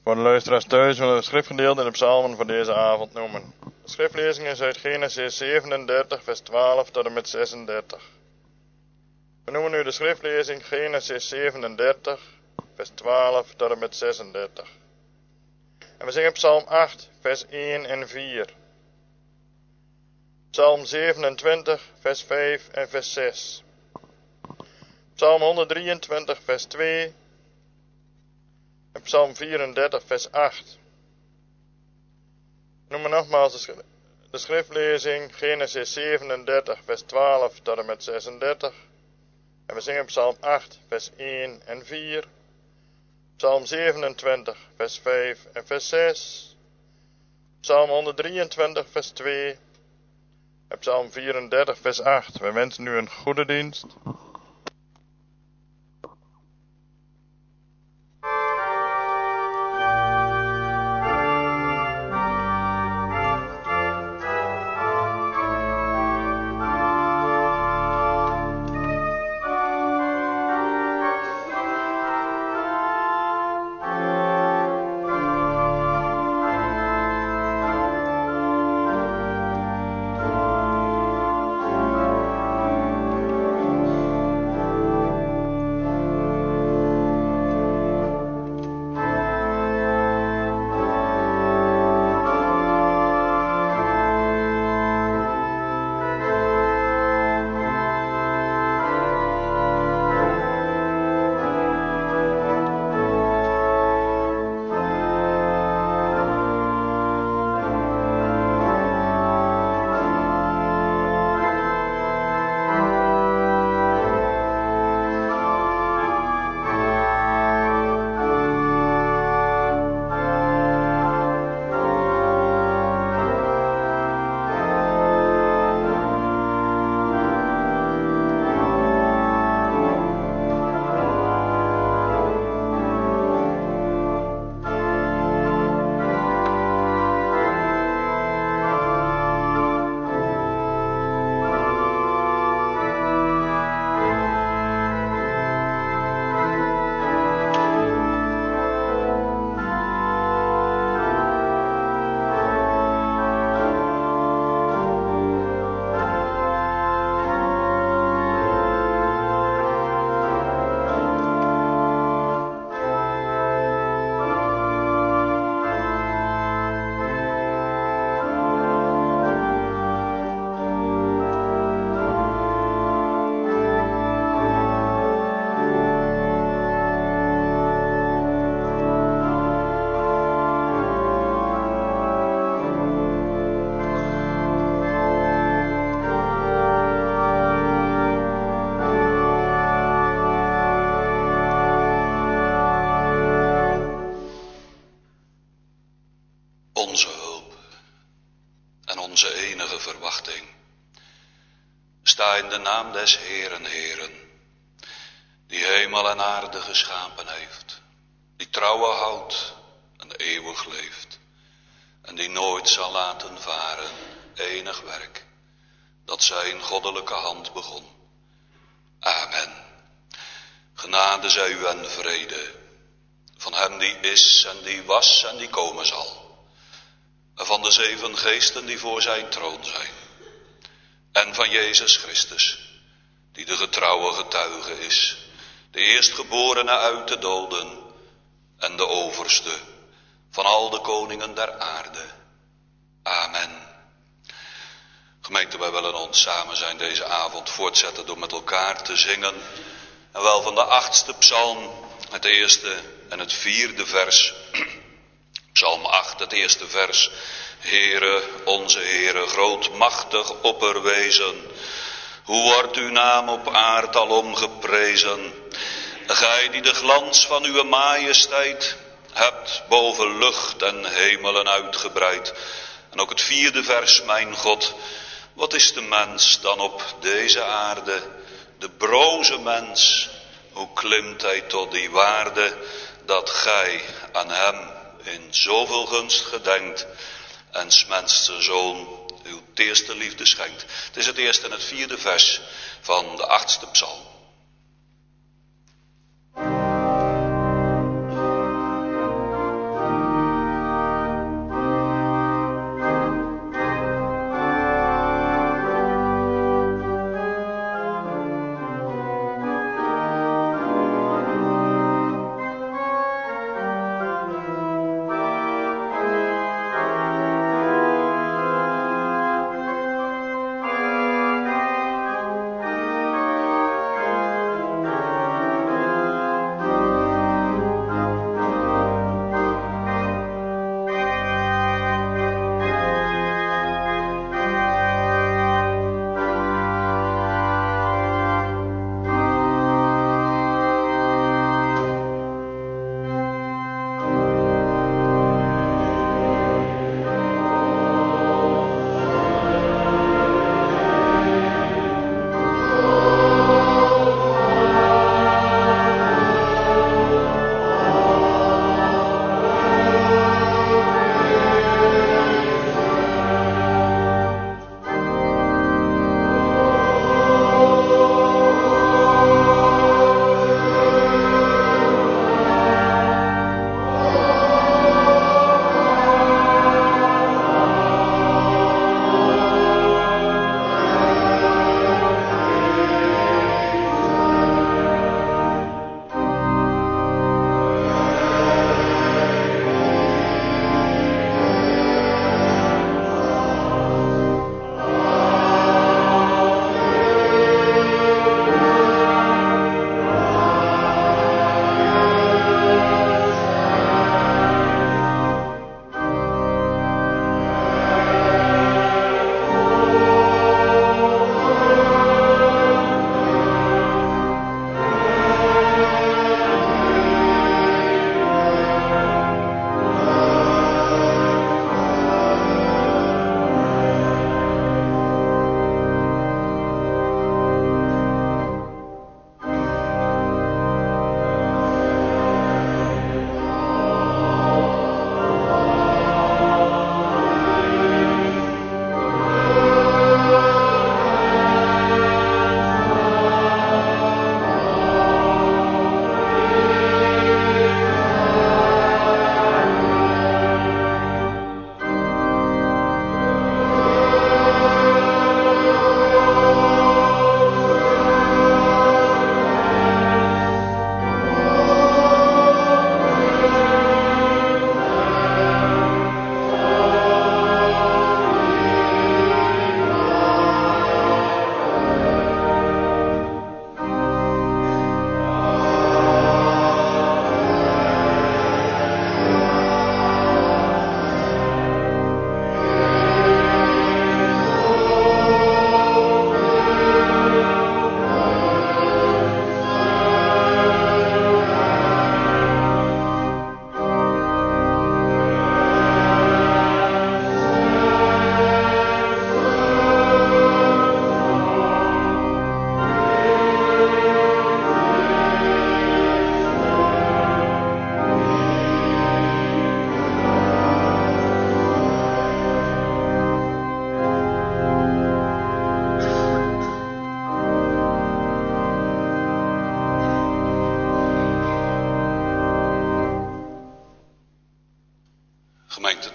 Voor de luisteraars thuis willen we het schriftgedeelte in de psalmen voor deze avond noemen. De schriftlezing is uit Genesis 37 vers 12 tot en met 36. We noemen nu de schriftlezing Genesis 37 vers 12 tot en met 36. En we zingen Psalm 8 vers 1 en 4. Psalm 27 vers 5 en vers 6. Psalm 123 vers 2. En Psalm 34 vers 8. Noemen nogmaals de schriftlezing Genesis 37 vers 12 tot en met 36. En we zingen Psalm 8 vers 1 en 4. Psalm 27 vers 5 en vers 6. Psalm 123 vers 2. En Psalm 34 vers 8. We wensen u een goede dienst. Onze hulp en onze enige verwachting. Sta in de naam des Heeren, Heeren, die hemel en aarde geschapen heeft, die trouwe houdt en eeuwig leeft, en die nooit zal laten varen enig werk, dat zijn goddelijke hand begon. Amen. Genade zij u en vrede, van hem die is en die was en die komen zal. En van de 7 geesten die voor zijn troon zijn. En van Jezus Christus, die de getrouwe getuige is, de eerstgeborene uit de doden en de overste van al de koningen der aarde. Amen. Gemeente, wij willen ons samen zijn deze avond voortzetten door met elkaar te zingen. En wel van de 8e psalm, het 1e en het 4e vers. Psalm 8, het 1e vers. Heere, onze Heere, grootmachtig opperwezen, hoe wordt uw naam op aard alom geprezen? Gij die de glans van uw majesteit hebt boven lucht en hemelen uitgebreid. En ook het 4e vers, mijn God, wat is de mens dan op deze aarde? De broze mens, hoe klimt hij tot die waarde, dat gij aan hem in zoveel gunst gedenkt en 's mensen zoon uw teerste liefde schenkt. Het is het 1e en het 4e vers van de 8e psalm.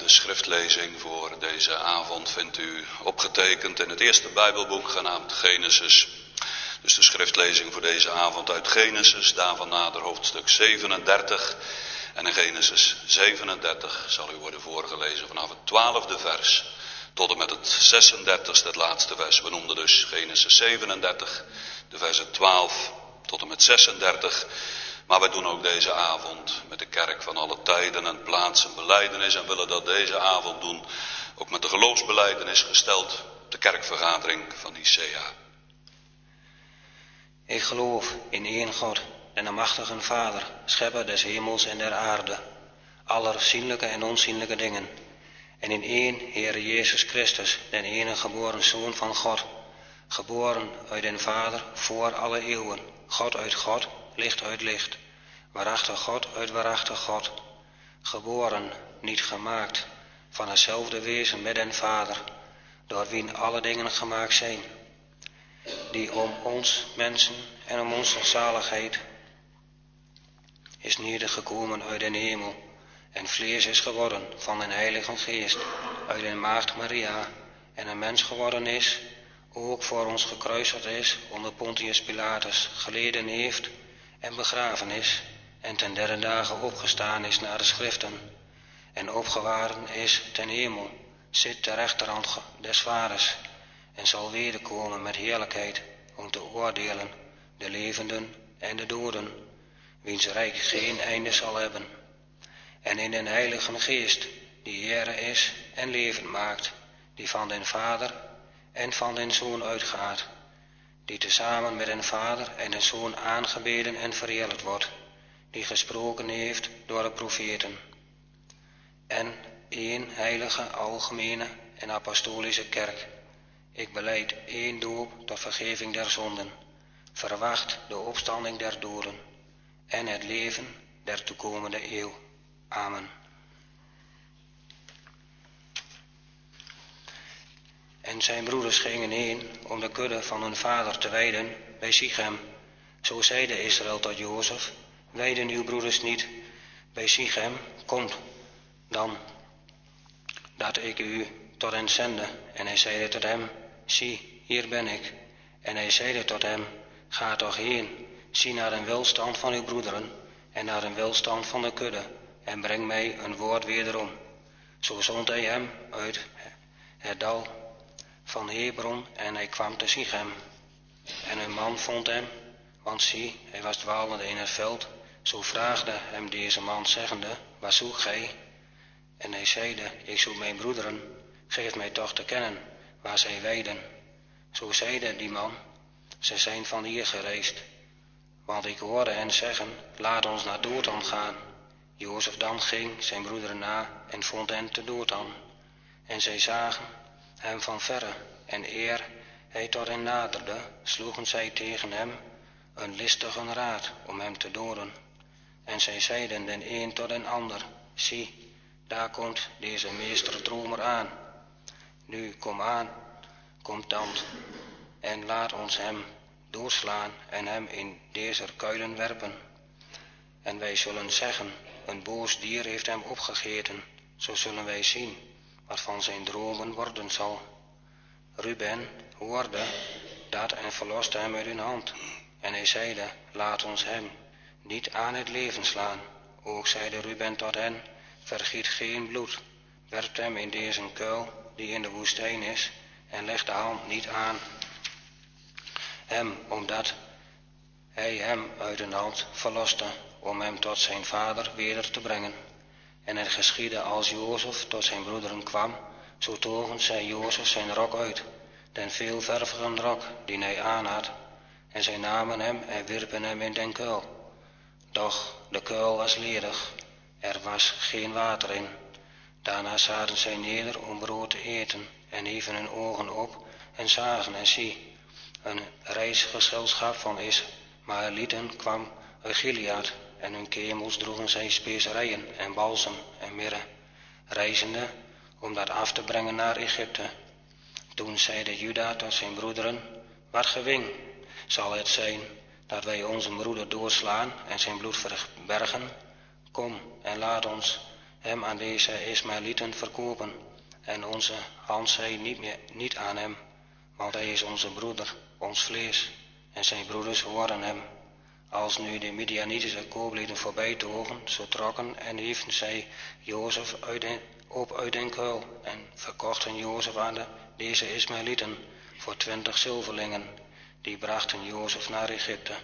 de schriftlezing voor deze avond vindt u opgetekend in het eerste Bijbelboek genaamd Genesis. Dus de schriftlezing voor deze avond uit Genesis, daarvan nader hoofdstuk 37. En in Genesis 37 zal u worden voorgelezen vanaf het 12e vers tot en met het 36e, het laatste vers. We noemden dus Genesis 37, de versen 12 tot en met 36. Maar wij doen ook deze avond met de kerk van alle tijden en plaatsen belijdenis en willen dat deze avond doen ook met de geloofsbelijdenis gesteld op de kerkvergadering van Nicea. Ik geloof in één God, en een machtige Vader, schepper des hemels en der aarde, aller zienlijke en onzienlijke dingen. En in één Heere Jezus Christus, den enige geboren Zoon van God, geboren uit den Vader voor alle eeuwen, God uit God, licht uit licht, waarachtig God uit waarachtig God, geboren, niet gemaakt, van hetzelfde wezen met den Vader, door wien alle dingen gemaakt zijn, die om ons mensen en om onze zaligheid is nedergekomen uit den hemel en vlees is geworden van den Heilige Geest uit den maagd Maria en een mens geworden is, ook voor ons gekruisigd is onder Pontius Pilatus, geleden heeft en begraven is en ten derde dagen opgestaan is naar de schriften en opgevaren is ten hemel, zit ter rechterhand des Vaders en zal wederkomen met heerlijkheid om te oordelen de levenden en de doden, wiens rijk geen einde zal hebben. En in den Heilige Geest, die Heere is en leven maakt, die van den Vader en van den Zoon uitgaat, die tezamen met den Vader en den Zoon aangebeden en verheerlijkt wordt, die gesproken heeft door de profeten. En één heilige, algemene en apostolische kerk. Ik belijd één doop tot vergeving der zonden, verwacht de opstanding der doden en het leven der toekomende eeuw. Amen. En zijn broeders gingen heen om de kudde van hun vader te weiden bij Sichem. Zo zeide Israël tot Jozef: weiden uw broeders niet bij Sichem? Komt dan, dat ik u tot hen zende. En hij zeide tot hem: zie, hier ben ik. En hij zeide tot hem: ga toch heen, zie naar den welstand van uw broederen en naar den welstand van de kudde, en breng mij een woord wederom. Zo zond hij hem uit het dal van Hebron en hij kwam te Sichem. En een man vond hem, want zie, hij was dwalende in het veld. Zo vraagde hem deze man, zeggende: wat zoekt gij? En hij zeide: ik zoek mijn broederen, geef mij toch te kennen waar zij weiden. Zo zeide die man: zij zijn van hier gereisd, want ik hoorde hen zeggen: laat ons naar Dothan gaan. Jozef dan ging zijn broederen na en vond hen te Dothan. En zij zagen hem van verre, en eer hij tot hen naderde, sloegen zij tegen hem een listige raad om hem te doden. En zij zeiden den een tot den ander: zie, daar komt deze meesterdromer aan. Nu kom dan, en laat ons hem doodslaan en hem in deze kuilen werpen. En wij zullen zeggen: een boos dier heeft hem opgegeten. Zo zullen wij zien wat van zijn dromen worden zal. Ruben hoorde dat en verloste hem uit hun hand. En hij zeide: laat ons hem niet aan het leven slaan. Ook zeide Ruben tot hen: vergiet geen bloed, werpt hem in deze kuil die in de woestijn is, en leg de hand niet aan hem, omdat hij hem uit hun hand verloste, om hem tot zijn vader weder te brengen. En het geschiedde als Jozef tot zijn broederen kwam, zo togen zij Jozef zijn rok uit, den veelvervigen rok die hij aanhad, en zij namen hem en wierpen hem in den kuil. Doch de kuil was ledig, er was geen water in. Daarna zaten zij neder om brood te eten, en hieven hun ogen op en zagen, en zie, een reisgezelschap van Ismaëlieten kwam uit Gilead, en hun kemels droegen zij specerijen en balsem en mirre, reizende om dat af te brengen naar Egypte. Toen zeide Juda tot zijn broederen: wat gewing zal het zijn dat wij onze broeder doodslaan en zijn bloed verbergen? Kom en laat ons hem aan deze Ismaëlieten verkopen. En onze hand zij niet aan hem, want hij is onze broeder, ons vlees, en zijn broeders horen hem. Als nu de Midianitische kooplieden voorbij togen, zo trokken en hieven zij Jozef uit den kuil en verkochten Jozef aan deze Ismaëlieten voor 20 zilverlingen. Die brachten Jozef naar Egypte.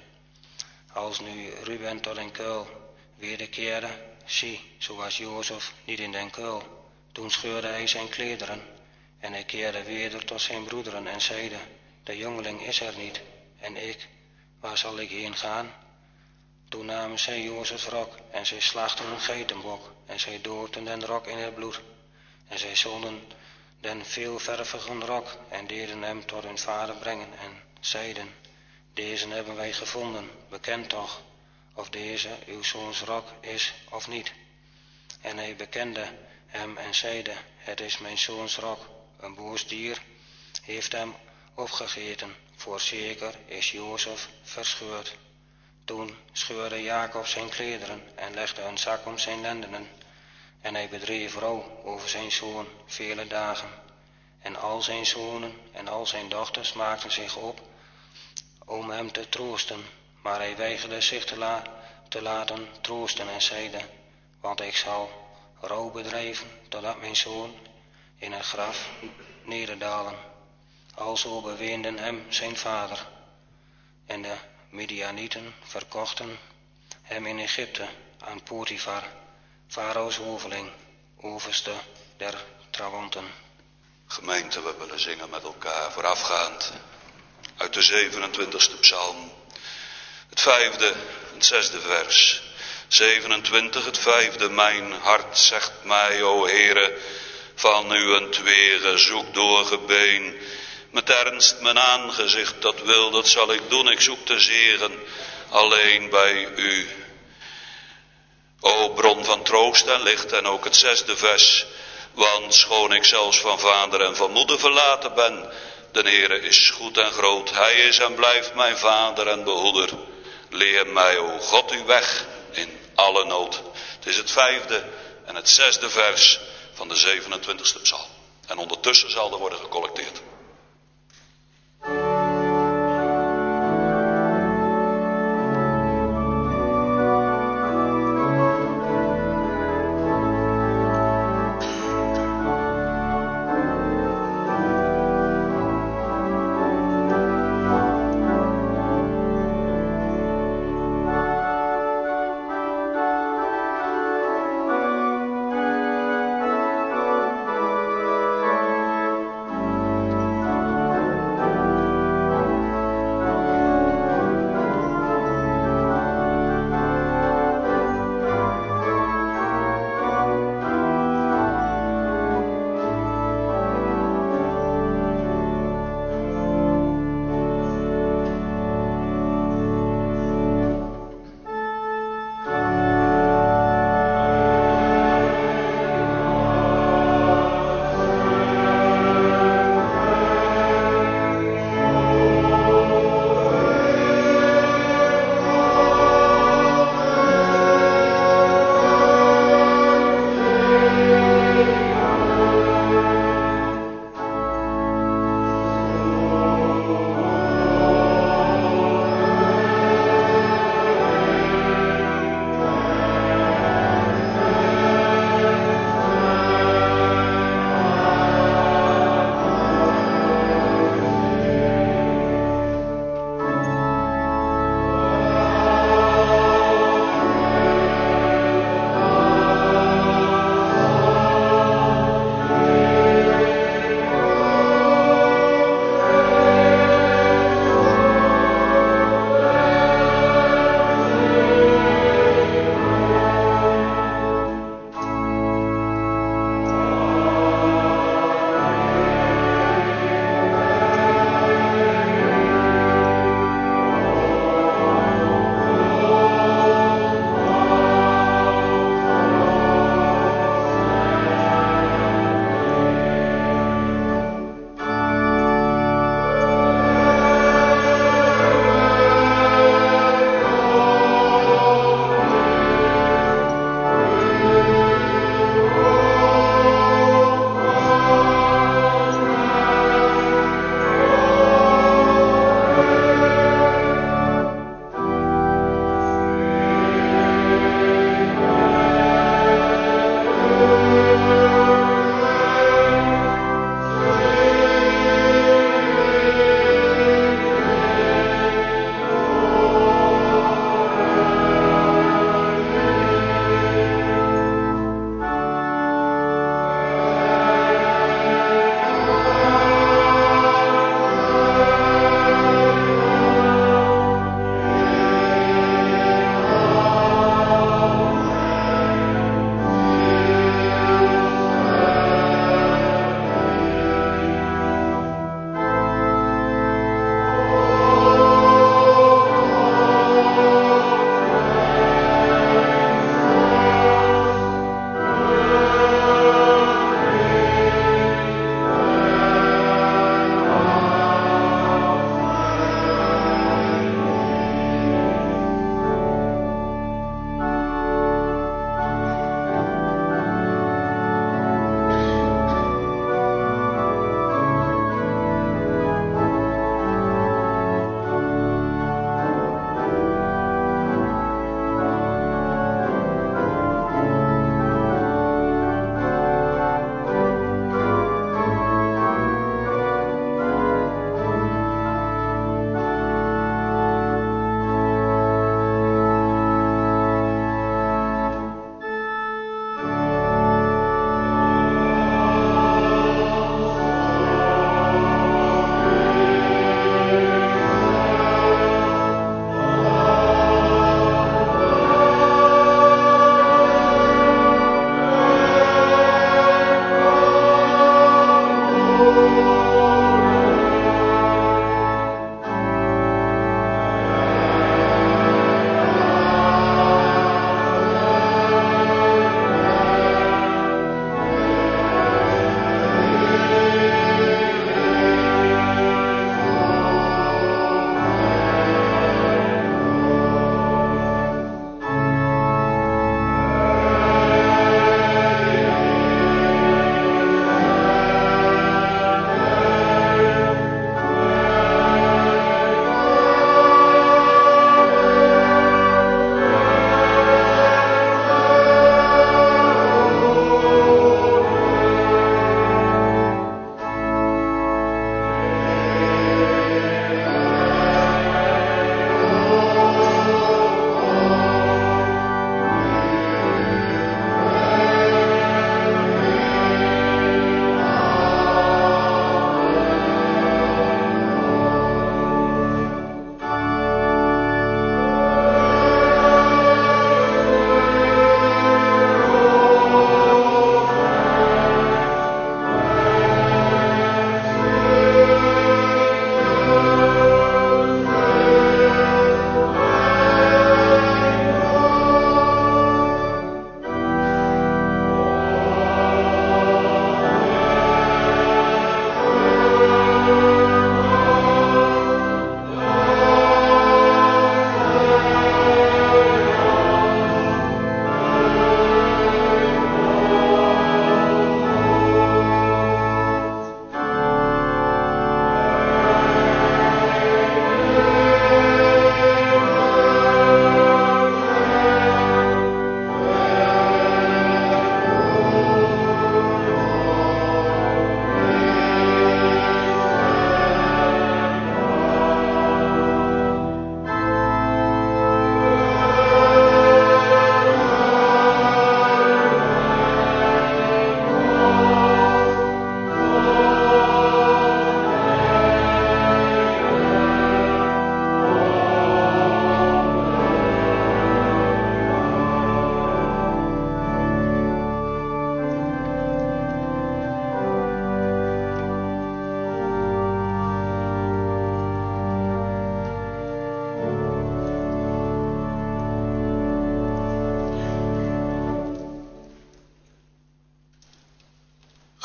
Als nu Ruben tot den kuil wederkeerde, zie, zo was Jozef niet in den kuil. Toen scheurde hij zijn klederen en hij keerde weder tot zijn broederen en zeide, de jongeling is er niet, en ik, waar zal ik heen gaan? Toen namen zij Jozefs rok en zij slachten een geitenbok en zij doopten den rok in het bloed. En zij zonden den veelvervigen rok en deden hem tot hun vader brengen en zeiden, deze hebben wij gevonden, bekend toch, of deze uw zoons rok is of niet. En hij bekende hem en zeide, het is mijn zoons rok, een boos dier heeft hem opgegeten, voorzeker is Jozef verscheurd. Toen scheurde Jacob zijn klederen en legde een zak om zijn lendenen. En hij bedreef rouw over zijn zoon vele dagen. En al zijn zonen en al zijn dochters maakten zich op om hem te troosten. Maar hij weigerde zich te laten troosten en zeide, want ik zal rouw bedrijven totdat mijn zoon in het graf nederdalen. Alzo beweenden hem zijn vader. En de Midianieten verkochten hem in Egypte aan Potifar, Farao's hoveling, overste der trawanten. Gemeente, we willen zingen met elkaar voorafgaand uit de 27e psalm. Het 5e en 6e vers. 27, het 5e. Mijn hart zegt mij, o Heere, van uwentwege zoek doorgebeen. Met ernst mijn aangezicht, dat zal ik doen. Ik zoek de zegen alleen bij u. O bron van troost en licht. En ook het 6e vers. Want schoon ik zelfs van vader en van moeder verlaten ben, de Heere is goed en groot. Hij is en blijft mijn vader en behoeder. Leer mij, o God, uw weg in alle nood. Het is het 5e en het 6e vers van de 27e psalm. En ondertussen zal er worden gecollecteerd.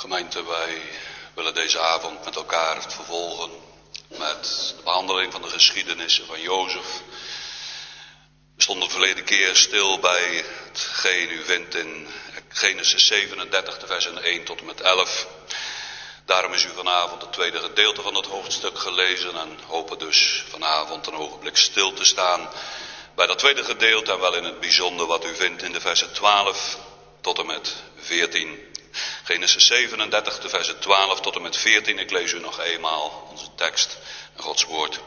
Gemeente, wij willen deze avond met elkaar vervolgen met de behandeling van de geschiedenissen van Jozef. We stonden de verleden keer stil bij hetgeen u vindt in Genesis 37, de versen 1 tot en met 11. Daarom is u vanavond het tweede gedeelte van het hoofdstuk gelezen en hopen dus vanavond een ogenblik stil te staan bij dat tweede gedeelte en wel in het bijzonder wat u vindt in de versen 12 tot en met 14. Genesis 37, de versen 12 tot en met 14. Ik lees u nog eenmaal onze tekst en Gods woord.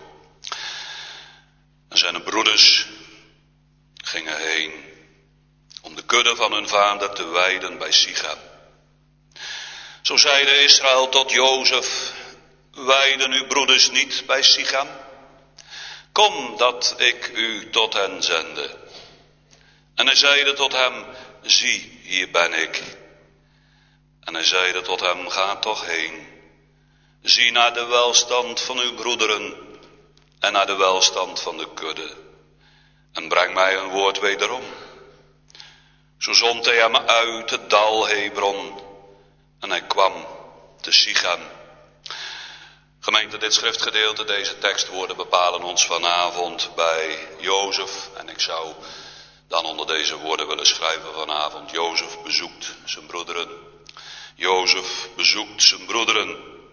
En zijn broeders gingen heen om de kudde van hun vader te weiden bij Sichem. Zo zeide Israël tot Jozef: weiden uw broeders niet bij Sichem? Kom dat ik u tot hen zende. En hij zeide tot hem: zie, hier ben ik. En hij zeide tot hem: ga toch heen. Zie naar de welstand van uw broederen en naar de welstand van de kudde. En breng mij een woord wederom. Zo zond hij hem uit het dal Hebron. En hij kwam te Sichem. Gemeente, dit schriftgedeelte, deze tekstwoorden bepalen ons vanavond bij Jozef. En ik zou dan onder deze woorden willen schrijven vanavond: Jozef bezoekt zijn broederen. Jozef bezoekt zijn broederen.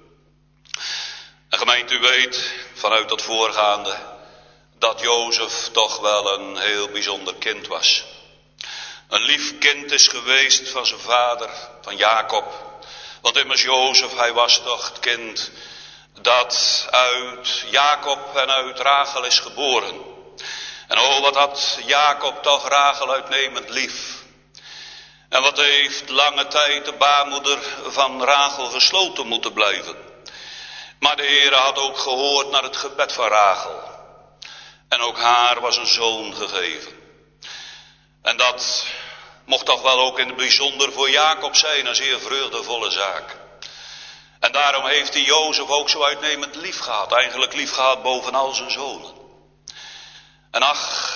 En gemeente, u weet vanuit dat voorgaande dat Jozef toch wel een heel bijzonder kind was. Een lief kind is geweest van zijn vader, van Jacob. Want immers Jozef, hij was toch het kind dat uit Jacob en uit Rachel is geboren. En oh, wat had Jacob toch Rachel uitnemend lief. En wat heeft lange tijd de baarmoeder van Rachel gesloten moeten blijven. Maar de Heere had ook gehoord naar het gebed van Rachel. En ook haar was een zoon gegeven. En dat mocht toch wel ook in het bijzonder voor Jacob zijn een zeer vreugdevolle zaak. En daarom heeft hij Jozef ook zo uitnemend lief gehad. Eigenlijk lief gehad boven al zijn zonen. En ach,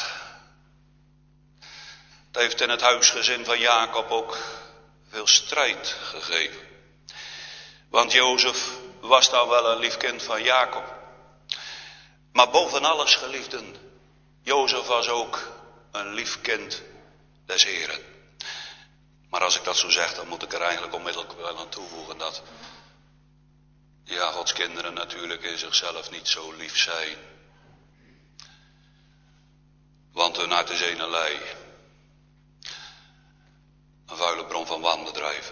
het heeft in het huisgezin van Jacob ook veel strijd gegeven. Want Jozef was dan wel een lief kind van Jacob. Maar boven alles, geliefden, Jozef was ook een lief kind des Heren. Maar als ik dat zo zeg, dan moet ik er eigenlijk onmiddellijk wel aan toevoegen dat Gods kinderen natuurlijk in zichzelf niet zo lief zijn. Want hun hart is eenerlei. Een vuile bron van wanbedrijven.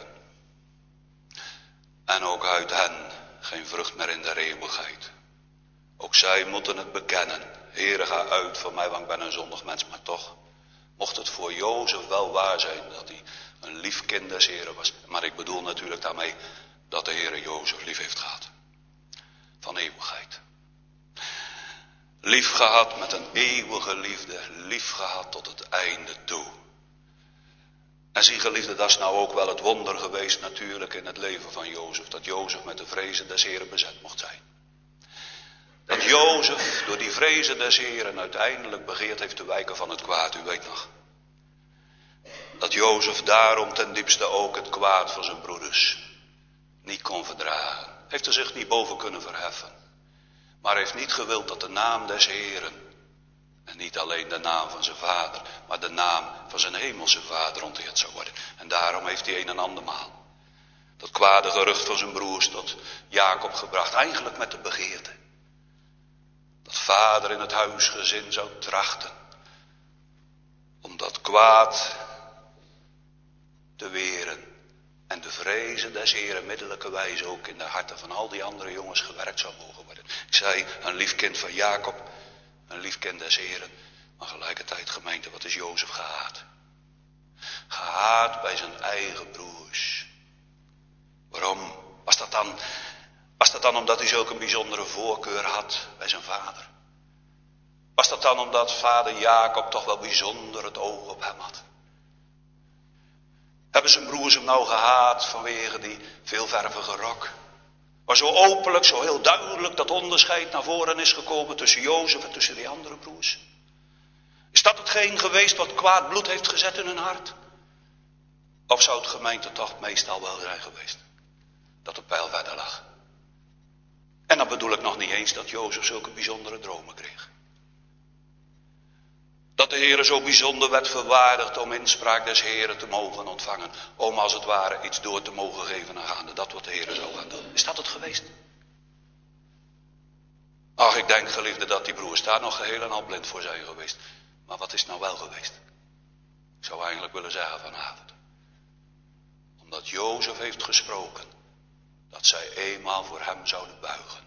En ook uit hen geen vrucht meer in de eeuwigheid. Ook zij moeten het bekennen. Heere, ga uit van mij, want ik ben een zondig mens. Maar toch mocht het voor Jozef wel waar zijn dat hij een lief kind des Heren was. Maar ik bedoel natuurlijk daarmee dat de Heere Jozef lief heeft gehad. Van eeuwigheid. Lief gehad met een eeuwige liefde. Lief gehad tot het einde toe. En zie geliefde, dat is nou ook wel het wonder geweest natuurlijk in het leven van Jozef. Dat Jozef met de vrezen des Heren bezet mocht zijn. Dat Jozef door die vrezen des Heren uiteindelijk begeerd heeft te wijken van het kwaad, u weet nog. Dat Jozef daarom ten diepste ook het kwaad van zijn broeders niet kon verdragen. Heeft er zich niet boven kunnen verheffen. Maar heeft niet gewild dat de naam des Heren, en niet alleen de naam van zijn vader, maar de naam van zijn hemelse vader onteerd zou worden. En daarom heeft hij een en andermaal dat kwade gerucht van zijn broers tot Jacob gebracht. Eigenlijk met de begeerte dat vader in het huisgezin zou trachten om dat kwaad te weren. En de vrezen des Heren middelijke wijze ook in de harten van al die andere jongens gewerkt zou mogen worden. Ik zei, een lief kind van Jacob, een lief kind des Heren. Maar gelijkertijd, gemeente, wat is Jozef gehaat? Gehaat bij zijn eigen broers. Waarom? Was dat dan omdat hij zulke een bijzondere voorkeur had bij zijn vader? Was dat dan omdat vader Jacob toch wel bijzonder het oog op hem had? Hebben zijn broers hem nou gehaat vanwege die veelvervige rok? Waar zo openlijk, zo heel duidelijk dat onderscheid naar voren is gekomen tussen Jozef en tussen die andere broers? Is dat hetgeen geweest wat kwaad bloed heeft gezet in hun hart? Of zou het gemeente toch meestal wel zijn geweest? dan bedoel ik nog niet eens dat Jozef zulke bijzondere dromen kreeg. Dat de Heere zo bijzonder werd verwaardigd om inspraak des Heeren te mogen ontvangen. Om als het ware iets door te mogen geven aangaande dat wat de Heere zou gaan doen. Is dat het geweest? Ach, ik denk, geliefde, dat die broers daar nog geheel en al blind voor zijn geweest. Maar wat is nou wel geweest? Ik zou eigenlijk willen zeggen vanavond. Omdat Jozef heeft gesproken dat zij eenmaal voor hem zouden buigen.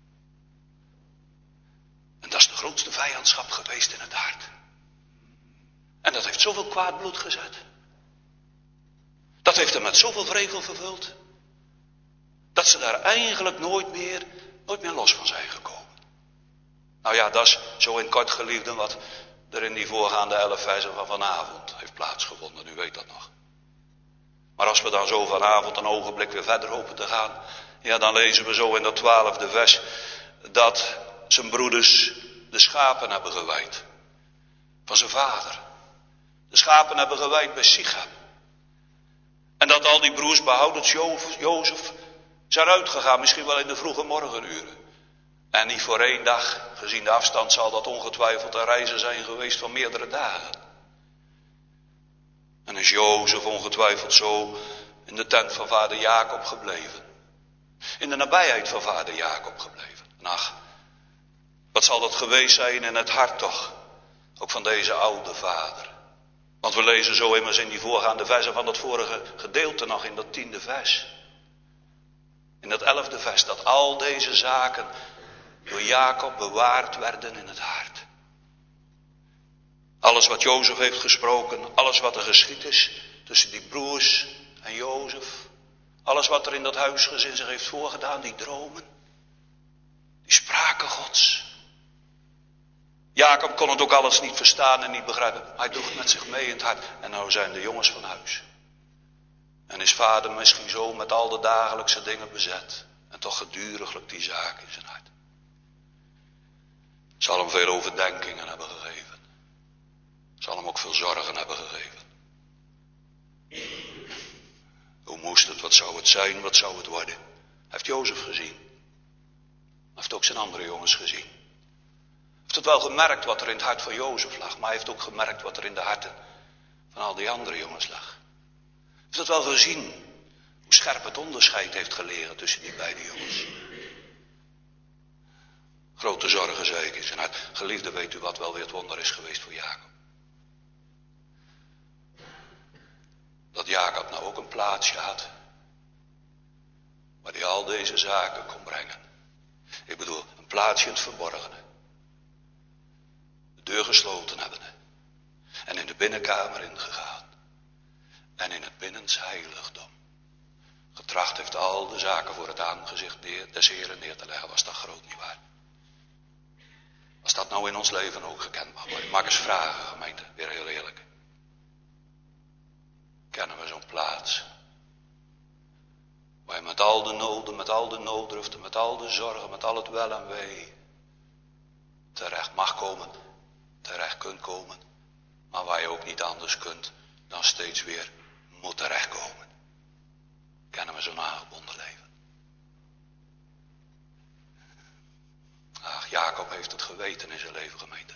En dat is de grootste vijandschap geweest in het hart. En dat heeft zoveel kwaad bloed gezet. Dat heeft hem met zoveel wrevel vervuld. Dat ze daar eigenlijk nooit meer los van zijn gekomen. Nou ja, dat is zo in kort, geliefden, wat er in die voorgaande 11 versen van vanavond heeft plaatsgevonden. U weet dat nog. Maar als we dan zo vanavond een ogenblik weer verder hopen te gaan. Ja, dan lezen we zo in dat 12e vers dat zijn broeders de schapen hebben gewijd. Van zijn vader. De schapen hebben gewijd bij Sichem. En dat al die broers, behoudens Jozef, zijn uitgegaan, misschien wel in de vroege morgenuren. En niet voor 1 dag, gezien de afstand zal dat ongetwijfeld een reizen zijn geweest van meerdere dagen. En is Jozef ongetwijfeld zo in de tent van vader Jacob gebleven. In de nabijheid van vader Jacob gebleven. En ach, wat zal dat geweest zijn in het hart toch, ook van deze oude vader. Want we lezen zo immers in die voorgaande versen van dat vorige gedeelte nog in dat 10e vers. In dat 11e vers, dat al deze zaken door Jacob bewaard werden in het hart. Alles wat Jozef heeft gesproken, alles wat er geschied is tussen die broers en Jozef. Alles wat er in dat huisgezin zich heeft voorgedaan, die dromen. Die spraken Gods. Jacob kon het ook alles niet verstaan en niet begrijpen. Maar hij droeg het met zich mee in het hart. En nou zijn de jongens van huis. En is vader misschien zo met al de dagelijkse dingen bezet. En toch geduriglijk die zaak in zijn hart. Zal hem veel overdenkingen hebben gegeven. Zal hem ook veel zorgen hebben gegeven. Hoe moest het, wat zou het zijn, wat zou het worden? Hij heeft Jozef gezien. Hij heeft ook zijn andere jongens gezien. Hij heeft het wel gemerkt wat er in het hart van Jozef lag. Maar hij heeft ook gemerkt wat er in de harten van al die andere jongens lag. Hij heeft het wel gezien. Hoe scherp het onderscheid heeft gelegen tussen die beide jongens. Grote zorgen, zei ik in zijn hart. Geliefde, weet u wat wel weer het wonder is geweest voor Jacob? Dat Jacob nou ook een plaatsje had. Waar hij al deze zaken kon brengen. Ik bedoel, een plaatsje in het verborgene. De deur gesloten hebbende. En in de binnenkamer ingegaan. En in het binnens heiligdom. Getracht heeft al de zaken voor het aangezicht des Heren neer te leggen. Was dat groot niet waar? Als dat nou in ons leven ook gekend mag worden. Maak eens vragen, gemeente. Weer heel eerlijk. Kennen we zo'n plaats? Waar je met al de noden, met al de nooddruften, met al de zorgen, met al het wel en wee terecht mag komen, terecht kunt komen. Maar waar je ook niet anders kunt dan steeds weer moet terechtkomen. Kennen we zo'n aangebonden leven? Ach, Jacob heeft het geweten in zijn leven, gemeente.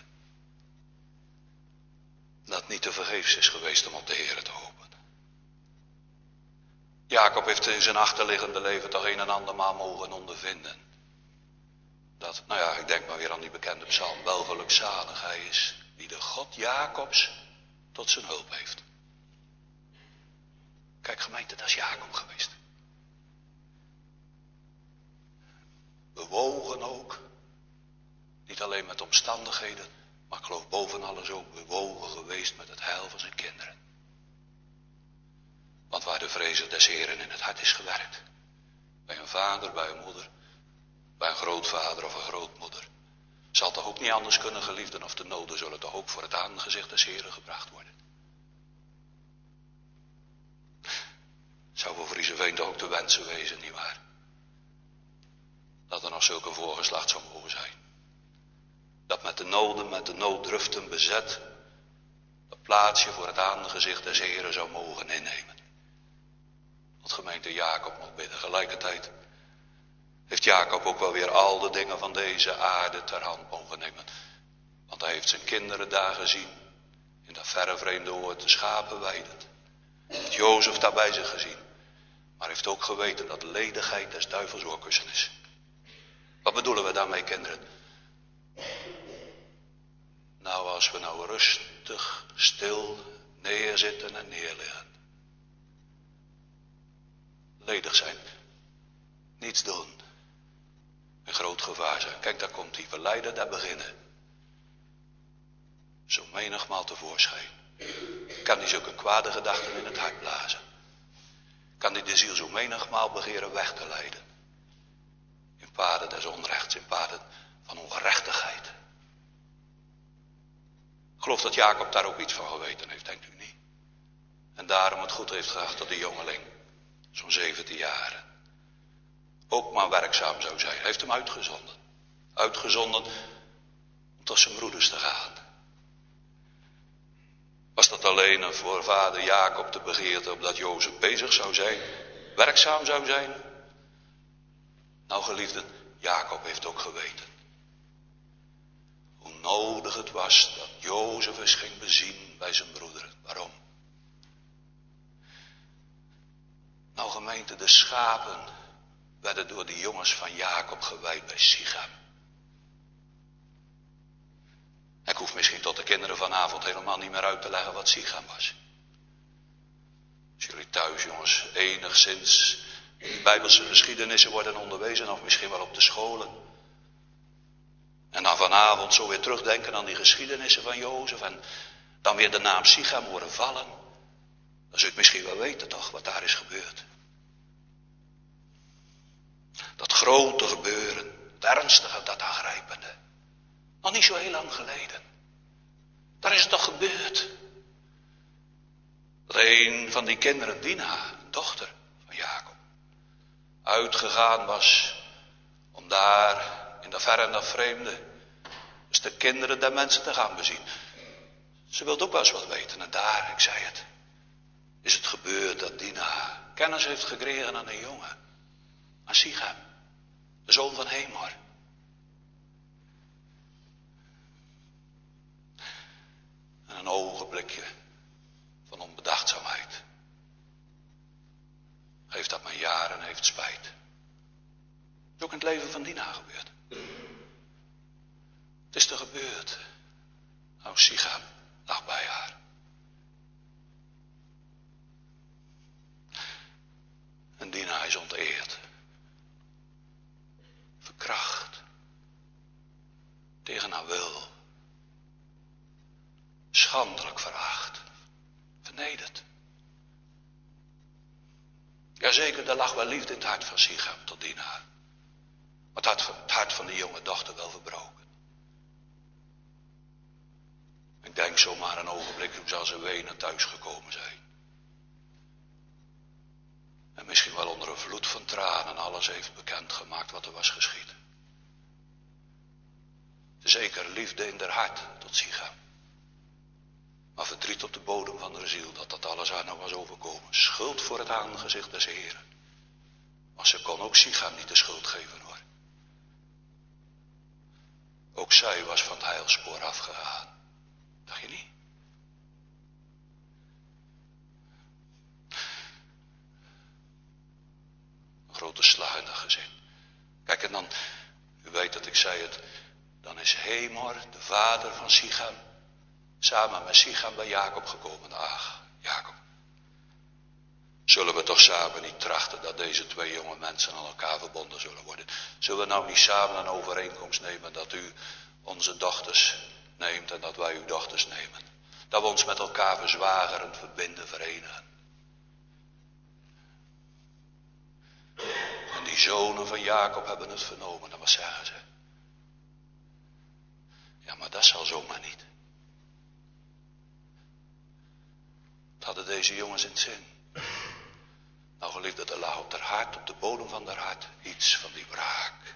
Dat het niet te vergeefs is geweest om op de Heere te hopen. Jacob heeft in zijn achterliggende leven toch een en andermaal mogen ondervinden. Dat, nou ja, ik denk maar weer aan die bekende psalm. Wel gelukzalig hij is die de God Jacobs tot zijn hulp heeft. Kijk, gemeente, dat is Jacob geweest. Bewogen ook. Niet alleen met omstandigheden, maar ik geloof boven alles ook bewogen geweest met het heil van zijn kinderen. Want waar de vrezen des Heren in het hart is gewerkt, bij een vader, bij een moeder, bij een grootvader of een grootmoeder, zal toch ook niet anders kunnen, geliefden, of de noden zullen toch ook voor het aangezicht des Heren gebracht worden. Zou voor Frieseveen toch ook te wensen wezen, nietwaar? Dat er nog zulke voorgeslacht zou mogen zijn. Dat met de noden, met de nooddruften bezet, dat plaatsje voor het aangezicht des Heren zou mogen innemen. Want gemeente Jacob nog bidden. Tegelijkertijd heeft Jacob ook wel weer al de dingen van deze aarde ter hand mogen nemen. Want hij heeft zijn kinderen daar gezien, in dat verre vreemde oord de schapen weidend. Heeft Jozef daar bij zich gezien, maar heeft ook geweten dat ledigheid des duivels oorkussen is. Wat bedoelen we daarmee, kinderen? Nou, als we nou rustig, stil neerzitten en neerliggen. Ledig zijn. Niets doen. Een groot gevaar zijn. Kijk, daar komt die verleider, daar beginnen. Zo menigmaal tevoorschijn. Kan die zulke kwade gedachten in het hart blazen. Kan die de ziel zo menigmaal begeren weg te leiden. In paden des onrechts, in paden van ongerechtigheid. Ik geloof dat Jacob daar ook iets van geweten heeft, denkt u niet? En daarom het goed heeft geacht dat de jongeling, zo'n 17 jaar, ook maar werkzaam zou zijn. Hij heeft hem uitgezonden. Uitgezonden om tot zijn broeders te gaan. Was dat alleen voor vader Jacob de begeerte opdat Jozef bezig zou zijn, werkzaam zou zijn? Nou geliefden, Jacob heeft ook geweten hoe nodig het was dat Jozef eens ging bezien bij zijn broederen. Waarom? Nou gemeente, de schapen werden door de jongens van Jacob geweid bij Sichem. Ik hoef misschien tot de kinderen vanavond helemaal niet meer uit te leggen wat Sichem was. Als jullie thuis, jongens, enigszins in die Bijbelse geschiedenissen worden onderwezen, of misschien wel op de scholen. En dan vanavond zo weer terugdenken aan die geschiedenissen van Jozef en dan weer de naam Sichem horen vallen. Dan zul je het misschien wel weten toch, wat daar is gebeurd. Dat grote gebeuren, het ernstige, dat aangrijpende. Nog niet zo heel lang geleden. Daar is het toch gebeurd. Dat een van die kinderen, Dina, dochter van Jacob, uitgegaan was om daar in dat verre en dat vreemde, dus de kinderen der mensen te gaan bezien. Ze wilde ook wel eens wat weten en daar, ik zei het, is het gebeurd dat Dina kennis heeft gekregen aan een jongen, aan Sichem, de zoon van Hemor. En een ogenblikje van onbedachtzaamheid geeft dat maar jaren en heeft spijt. Dat is ook in het leven van Dina gebeurd. Het is er gebeurd. Nou, Sichem lag bij haar. En Dina is onteerd. Verkracht. Tegen haar wil. Schandelijk veracht. Vernederd. Jazeker, er lag wel liefde in het hart van Sichem tot Dina. Maar het hart van die jonge dochter wel verbroken. Ik denk zomaar een ogenblik hoe zal ze wenen thuis gekomen zijn. En misschien wel onder een vloed van tranen alles heeft bekendgemaakt wat er was geschied. Zeker liefde in haar hart tot Sichem. Maar verdriet op de bodem van haar ziel dat alles haar nou was overkomen. Schuld voor het aangezicht des Heren. Maar ze kon ook Sichem niet de schuld geven hoor. Ook zij was van het heilspoor afgegaan. Dacht je niet? Een grote slag in dat gezin. Kijk en dan, u weet dat ik zei het, dan is Hemor, de vader van Sichem, samen met Sichem bij Jacob gekomen. Ach, Jacob. Zullen we toch samen niet trachten dat deze twee jonge mensen aan elkaar verbonden zullen worden? Zullen we nou niet samen een overeenkomst nemen dat u onze dochters neemt en dat wij uw dochters nemen? Dat we ons met elkaar verzwageren, verbinden, verenigen. En die zonen van Jacob hebben het vernomen. En wat zeggen ze? Ja, maar dat zal zomaar niet. Dat hadden deze jongens in het zin. Nou geliefde, er lag op haar hart, op de bodem van haar hart, iets van die wraak.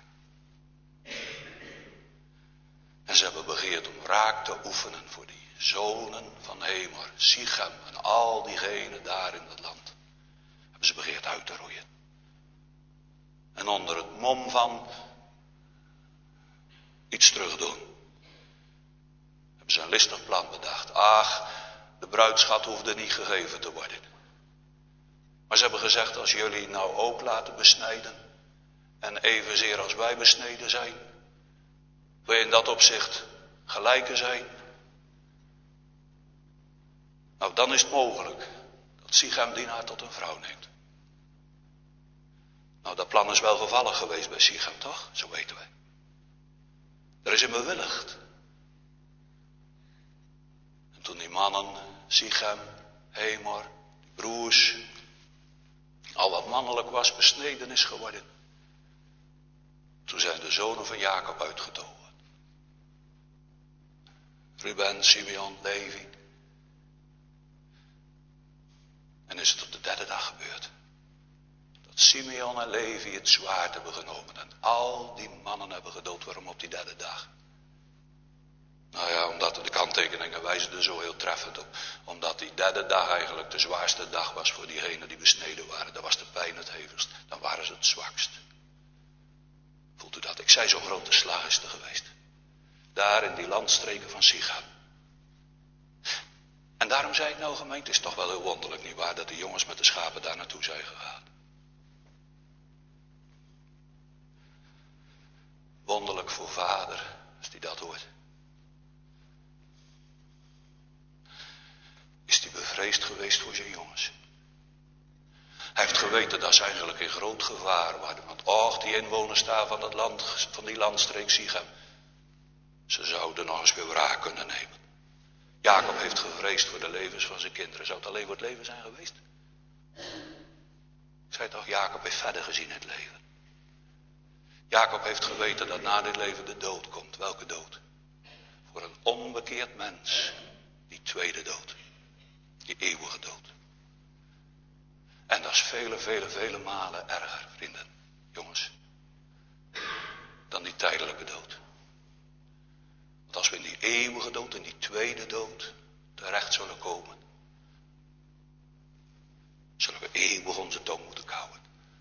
En ze hebben begeerd om wraak te oefenen voor die zonen van Hemor, Sichem en al diegenen daar in dat land. Hebben ze begeerd uit te roeien. En onder het mom van iets terugdoen, hebben ze een listig plan bedacht. Ach, de bruidschat hoefde niet gegeven te worden. Maar ze hebben gezegd, als jullie nou ook laten besnijden en evenzeer als wij besneden zijn, wil je in dat opzicht gelijke zijn? Nou, dan is het mogelijk dat Sichem Dina tot een vrouw neemt. Nou, dat plan is wel gevallig geweest bij Sichem, toch? Zo weten wij. Er is in bewilligd. En toen die mannen, Sichem, Hemor, die broers, al wat mannelijk was, besneden is geworden. Toen zijn de zonen van Jacob uitgetogen. Ruben, Simeon, Levi. En is het op de derde dag gebeurd. Dat Simeon en Levi het zwaard hebben genomen. En al die mannen hebben gedood. Waarom op die derde dag? Nou ja, omdat de kanttekeningen wijzen er zo heel treffend op. Omdat die derde dag eigenlijk de zwaarste dag was voor diegenen die besneden waren. Daar was de pijn het hevigst. Dan waren ze het zwakst. Voelt u dat? Ik zei, zo'n grote slag is er geweest. Daar in die landstreken van Sichem. En daarom zei ik nou, gemeente, het is toch wel heel wonderlijk, nietwaar, dat de jongens met de schapen daar naartoe zijn gegaan. Wonderlijk voor vader, als hij dat hoort. Is hij bevreesd geweest voor zijn jongens. Hij heeft geweten dat ze eigenlijk in groot gevaar waren. Want och, die inwoners daar van dat land, van die landstreek Sichem, ze zouden nog eens weer wraak kunnen nemen. Jacob heeft gevreesd voor de levens van zijn kinderen. Zou het alleen voor het leven zijn geweest? Ik zei toch, Jacob heeft verder gezien in het leven. Jacob heeft geweten dat na dit leven de dood komt. Welke dood? Voor een onbekeerd mens. Die tweede dood. Die eeuwige dood. En dat is vele malen erger, vrienden, jongens, dan die tijdelijke dood. Want als we in die eeuwige dood, in die tweede dood, terecht zullen komen, zullen we eeuwig onze tong moeten kauwen.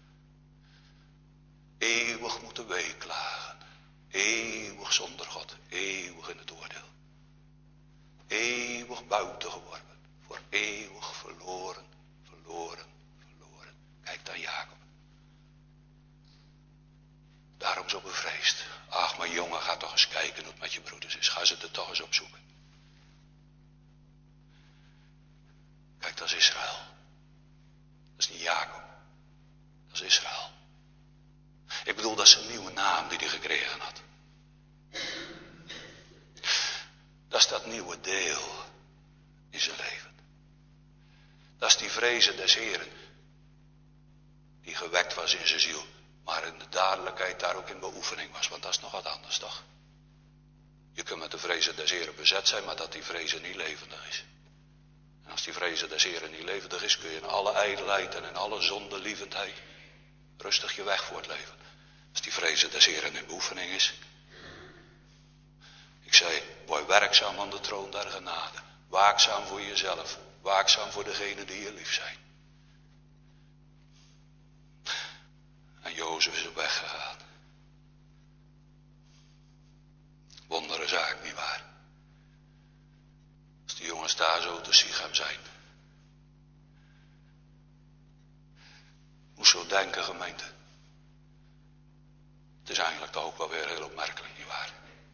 Eeuwig moeten weeklagen. Eeuwig zonder God. Eeuwig in het oordeel. Eeuwig buiten geworpen. Voor eeuwig verloren. Kijk naar Jacob. Daarom zo bevreesd. Ach, maar jongen, ga toch eens kijken hoe het met je broeders is. Ga ze er toch eens opzoeken. Kijk, dat is Israël. Dat is niet Jacob. Dat is Israël. Ik bedoel, dat is een nieuwe naam die hij gekregen had. Dat is dat nieuwe deel in zijn leven. Dat is die vrezen des Heren. Die gewekt was in zijn ziel. Maar in de dadelijkheid daar ook in beoefening was. Want dat is nog wat anders, toch? Je kunt met de vrezen des Heren bezet zijn, maar dat die vrezen niet levendig is. En als die vrezen des Heren niet levendig is, kun je in alle ijdelheid en in alle zondelievendheid rustig je weg voortleven. Als die vrezen des Heren in beoefening is. Ik zei, word werkzaam aan de troon der genade. Waakzaam voor jezelf. Waakzaam voor degenen die je lief zijn. En Jozef is op weg gegaan. Wondere zaak, nietwaar? Als die jongens daar zo te Sichem zijn. Moest zo denken, gemeente. Het is eigenlijk toch ook wel weer heel opmerkelijk, nietwaar?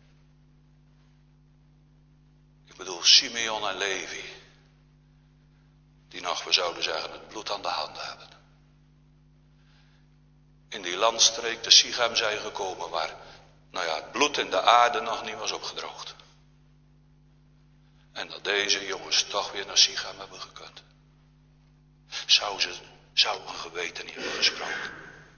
Ik bedoel, Simeon en Levi. Die nog, we zouden zeggen, het bloed aan de handen hebben. In die landstreek te Sichem zijn gekomen waar, het bloed in de aarde nog niet was opgedroogd. En dat deze jongens toch weer naar Sichem hebben gekund. Zou een geweten niet hebben gesproken?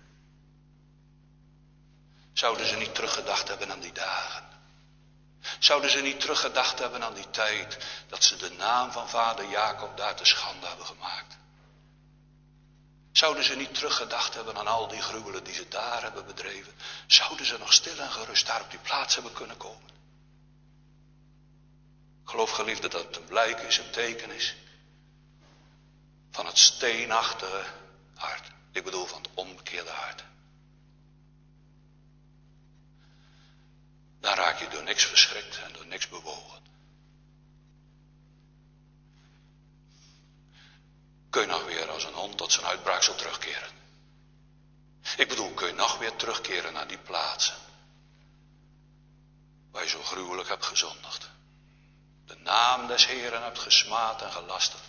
Zouden ze niet teruggedacht hebben aan die dagen? Zouden ze niet teruggedacht hebben aan die tijd dat ze de naam van vader Jacob daar te schande hebben gemaakt? Zouden ze niet teruggedacht hebben aan al die gruwelen die ze daar hebben bedreven? Zouden ze nog stil en gerust daar op die plaats hebben kunnen komen? Ik geloof, geliefde, dat het een blijk is, een teken is van het steenachtige hart. Ik bedoel van het onbekeerde hart. niks verschrikt en door niks bewogen. Kun je nog weer als een hond tot zijn uitbraaksel terugkeren? Ik bedoel, kun je nog weer terugkeren naar die plaatsen waar je zo gruwelijk hebt gezondigd. De naam des Heeren hebt gesmaad en gelasterd.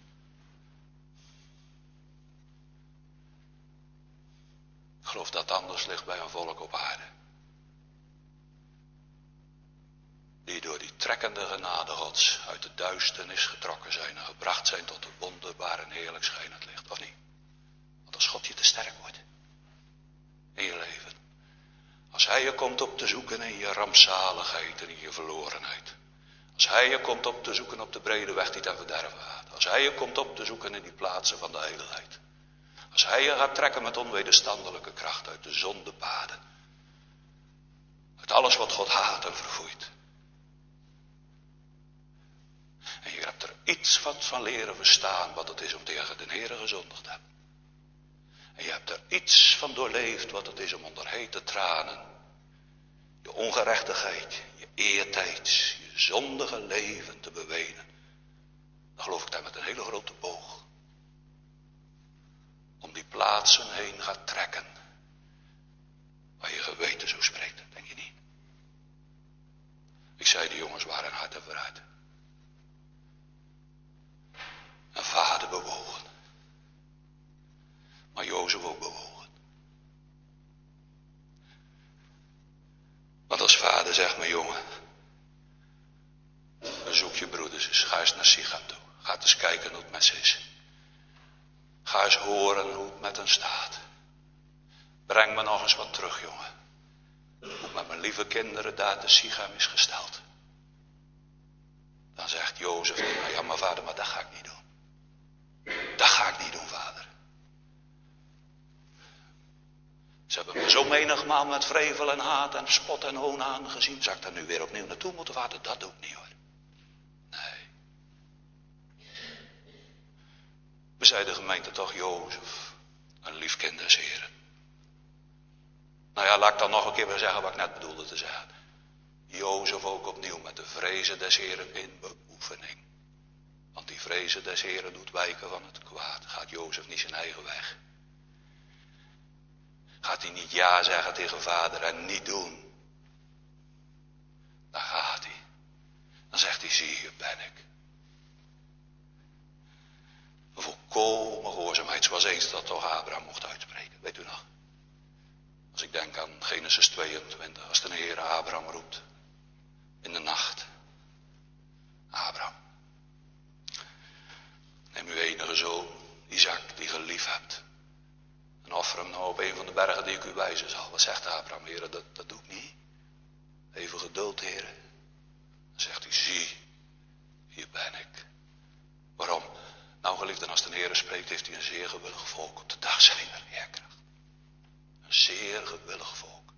Ik geloof dat anders ligt bij een volk op aarde. Die door die trekkende genade Gods uit de duisternis getrokken zijn en gebracht zijn tot de wonderbaar en heerlijk schijnend licht. Of niet? Want als God je te sterk wordt in je leven. Als hij je komt op te zoeken in je rampzaligheid en in je verlorenheid. Als hij je komt op te zoeken op de brede weg die ten verderven gaat. Als hij je komt op te zoeken in die plaatsen van de heiligheid. Als hij je gaat trekken met onwederstandelijke kracht uit de zondepaden. Uit alles wat God haat en verfoeit. En je hebt er iets van leren verstaan wat het is om tegen de Heere gezondigd te hebben. En je hebt er iets van doorleefd wat het is om onder hete tranen je ongerechtigheid, je eertijds, je zondige leven te bewenen. Dan geloof ik dat met een hele grote boog om die plaatsen heen gaat trekken waar je geweten zo spreekt, denk je niet? Ik zei, de jongens waren hard en vooruit. En vader bewogen. Maar Jozef ook bewogen. Want als vader zegt, mijn jongen, bezoek je broeders eens, ga eens naar Sichem toe. Ga eens kijken hoe het met ze is. Ga eens horen hoe het met hen staat. Breng me nog eens wat terug, jongen. Hoe met mijn lieve kinderen daar te Sichem is gesteld. Dan zegt Jozef, nou ja maar vader, maar dat ga ik niet doen. Dat ga ik niet doen, vader. Ze hebben me zo menigmaal met vrevel en haat en spot en hoon aangezien. Zou ik daar nu weer opnieuw naartoe moeten, vader? Dat doe ik niet, hoor. Nee. We zei de gemeente toch, Jozef, een lief kind des Heren. Nou ja, laat ik dan nog een keer weer zeggen wat ik net bedoelde te zeggen. Jozef ook opnieuw met de vrezen des Heren in beoefening. Want die vrezen des Heren doet wijken van het kwaad. Gaat Jozef niet zijn eigen weg? Gaat hij niet ja zeggen tegen vader en niet doen? Dan gaat hij. Dan zegt hij, zie hier ben ik. Een volkomen gehoorzaamheid zoals eens dat toch Abraham mocht uitspreken. Weet u nog? Als ik denk aan Genesis 22. Als de Heer Abraham roept. In de nacht. Abraham. Neem uw enige zoon, Isaac, die ge lief hebt. En offer hem nou op een van de bergen die ik u wijzen zal. Wat zegt Abraham, Heer, dat doe ik niet. Even geduld, Heer. Dan zegt hij, zie, hier ben ik. Waarom? Nou, geliefden, als de Heer spreekt, heeft hij een zeer gewillig volk op de dag zijner heerkracht. Een zeer gewillig volk.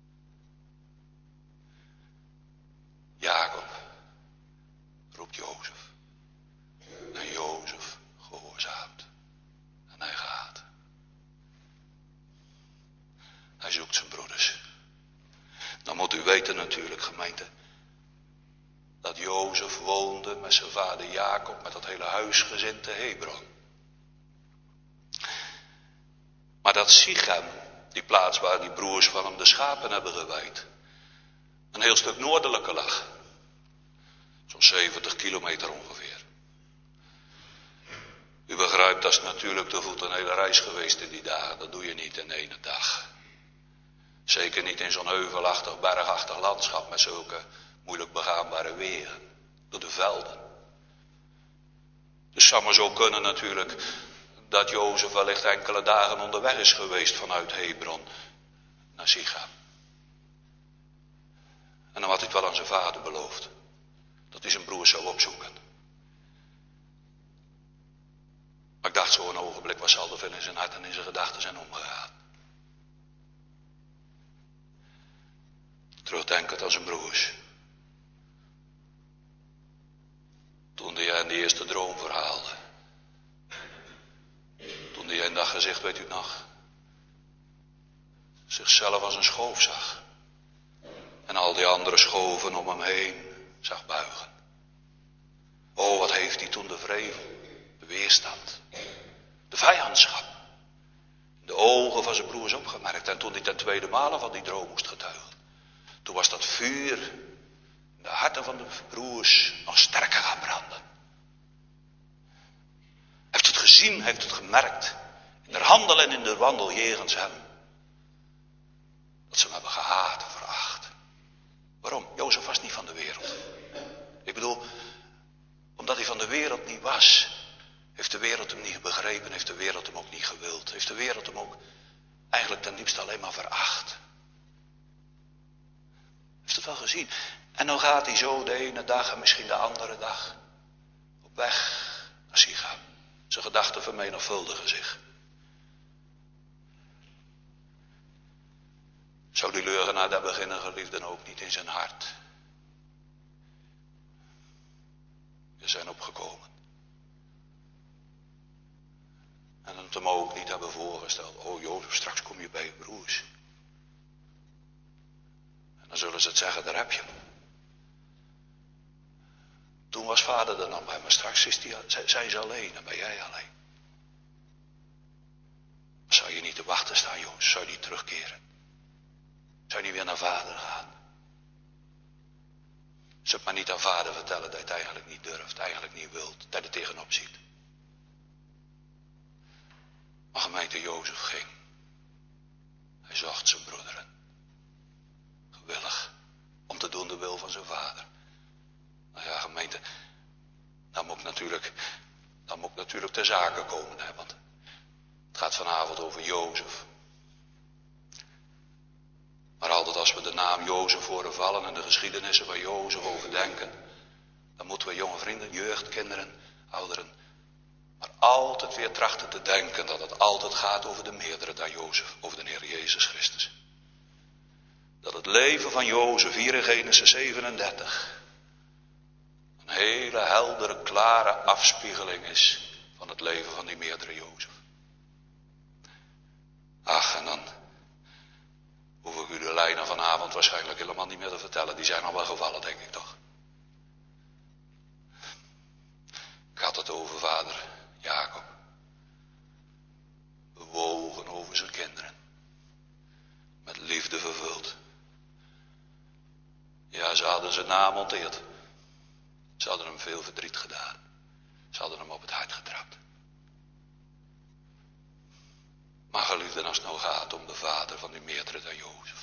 Jacob roept Jozef. En Jozef gehoorzaamt. En hij gaat. Hij zoekt zijn broeders. Dan moet u weten natuurlijk, gemeente, dat Jozef woonde met zijn vader Jacob, met dat hele huisgezin te Hebron. Maar dat Sichem, die plaats waar die broers van hem de schapen hebben geweid, een heel stuk noordelijker lag. Zo'n 70 kilometer ongeveer. U begrijpt, dat is natuurlijk te voet een hele reis geweest in die dagen. Dat doe je niet in ene dag. Zeker niet in zo'n heuvelachtig, bergachtig landschap met zulke moeilijk begaanbare wegen. Door de velden. Dus zou maar zo kunnen natuurlijk dat Jozef wellicht enkele dagen onderweg is geweest vanuit Hebron naar Sichem. En dan had hij het wel aan zijn vader beloofd. Dat hij zijn broers zou opzoeken. Maar ik dacht zo een ogenblik, wat zal er veel in zijn hart en in zijn gedachten zijn omgegaan. Terugdenkend aan zijn broers. Toen hij hen die eerste droom verhaalde. Toen hij in dat gezicht, weet u nog, zichzelf als een schoof zag. en al die andere schoven om hem heen zag buigen. Oh, wat heeft hij toen de vrevel, de weerstand, de vijandschap in de ogen van zijn broers opgemerkt. En toen hij ten tweede male van die droom moest getuigen, toen was dat vuur in de harten van de broers nog sterker gaan branden. Heeft het gezien, heeft het gemerkt, in de handel en in de wandel jegens hem, dat ze hem hebben gehaat en veracht. Waarom? Jozef was niet van de wereld. Ik bedoel, omdat hij van de wereld niet was, heeft de wereld hem niet begrepen, heeft de wereld hem ook niet gewild, heeft de wereld hem ook eigenlijk ten diepste alleen maar veracht. Heeft het wel gezien. En dan gaat hij zo de ene dag en misschien de andere dag op weg naar Sichem. Zijn gedachten vermenigvuldigen zich. Zou die leugenaar daar beginnen, geliefden, ook niet in zijn hart? We zijn opgekomen. En het hem ook niet hebben voorgesteld. Oh Jozef, straks kom je bij je broers. En dan zullen ze het zeggen, daar heb je hem. Toen was vader er nog bij, maar straks zijn ze alleen en ben jij alleen. Zou je niet te wachten staan, Jozef? Zou je niet terugkeren? Zou je niet weer naar vader gaan? Zou het maar niet aan vader vertellen dat hij het eigenlijk niet durft, eigenlijk niet wilt, dat hij er tegenop ziet. Maar gemeente, Jozef ging. Hij zocht zijn broederen. Gewillig. Om te doen de wil van zijn vader. Nou ja, gemeente. Dan moet ik natuurlijk ter zake komen. Hè, want het gaat vanavond over Jozef. Maar altijd als we de naam Jozef horen vallen en de geschiedenissen van Jozef overdenken, dan moeten we jonge vrienden, jeugd, kinderen, ouderen, maar altijd weer trachten te denken dat het altijd gaat over de meerdere dan Jozef, over de Heer Jezus Christus. Dat het leven van Jozef hier in Genesis 37 een hele heldere, klare afspiegeling is van het leven van die meerdere Jozef. Ach, en dan hoef ik u de lijnen vanavond waarschijnlijk helemaal niet meer te vertellen. Die zijn al wel gevallen, denk ik toch. Ik had het over vader Jacob. Bewogen over zijn kinderen. Met liefde vervuld. Ja, ze hadden zijn naam onteerd. Ze hadden hem veel verdriet gedaan. Ze hadden hem op het hart getrapt. Maar geliefden, als het nou gaat om de vader van die meerdere dan Jozef,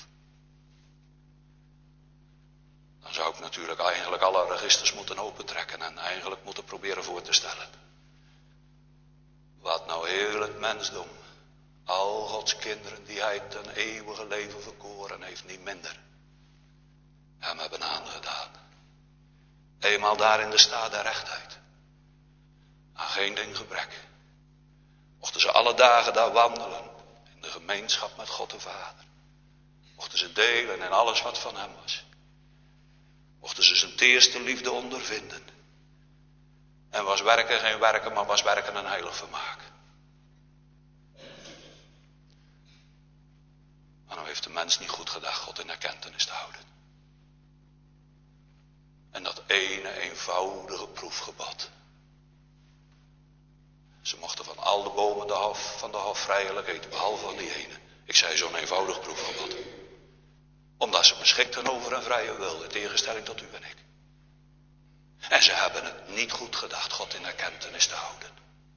dan zou ik natuurlijk eigenlijk alle registers moeten opentrekken en eigenlijk moeten proberen voor te stellen. Wat nou heel het mensdom, al Gods kinderen die hij ten eeuwige leven verkoren heeft, niet minder, hem hebben aangedaan. Eenmaal daar in de staat der rechtheid, aan geen ding gebrek. Mochten ze alle dagen daar wandelen, in de gemeenschap met God de Vader. Mochten ze delen in alles wat van hem was. Mochten ze zijn teerste liefde ondervinden. En was werken geen werken, maar was werken een heilig vermaak. Maar nou heeft de mens niet goed gedacht God in erkentenis te houden. En dat ene eenvoudige proefgebod. Ze mochten van al de bomen van de hof vrijelijk eten, behalve van die ene. Ik zei zo'n eenvoudig proefgebod. Omdat ze beschikten over een vrije wil, in tegenstelling tot u en ik. En ze hebben het niet goed gedacht God in erkentenis te houden.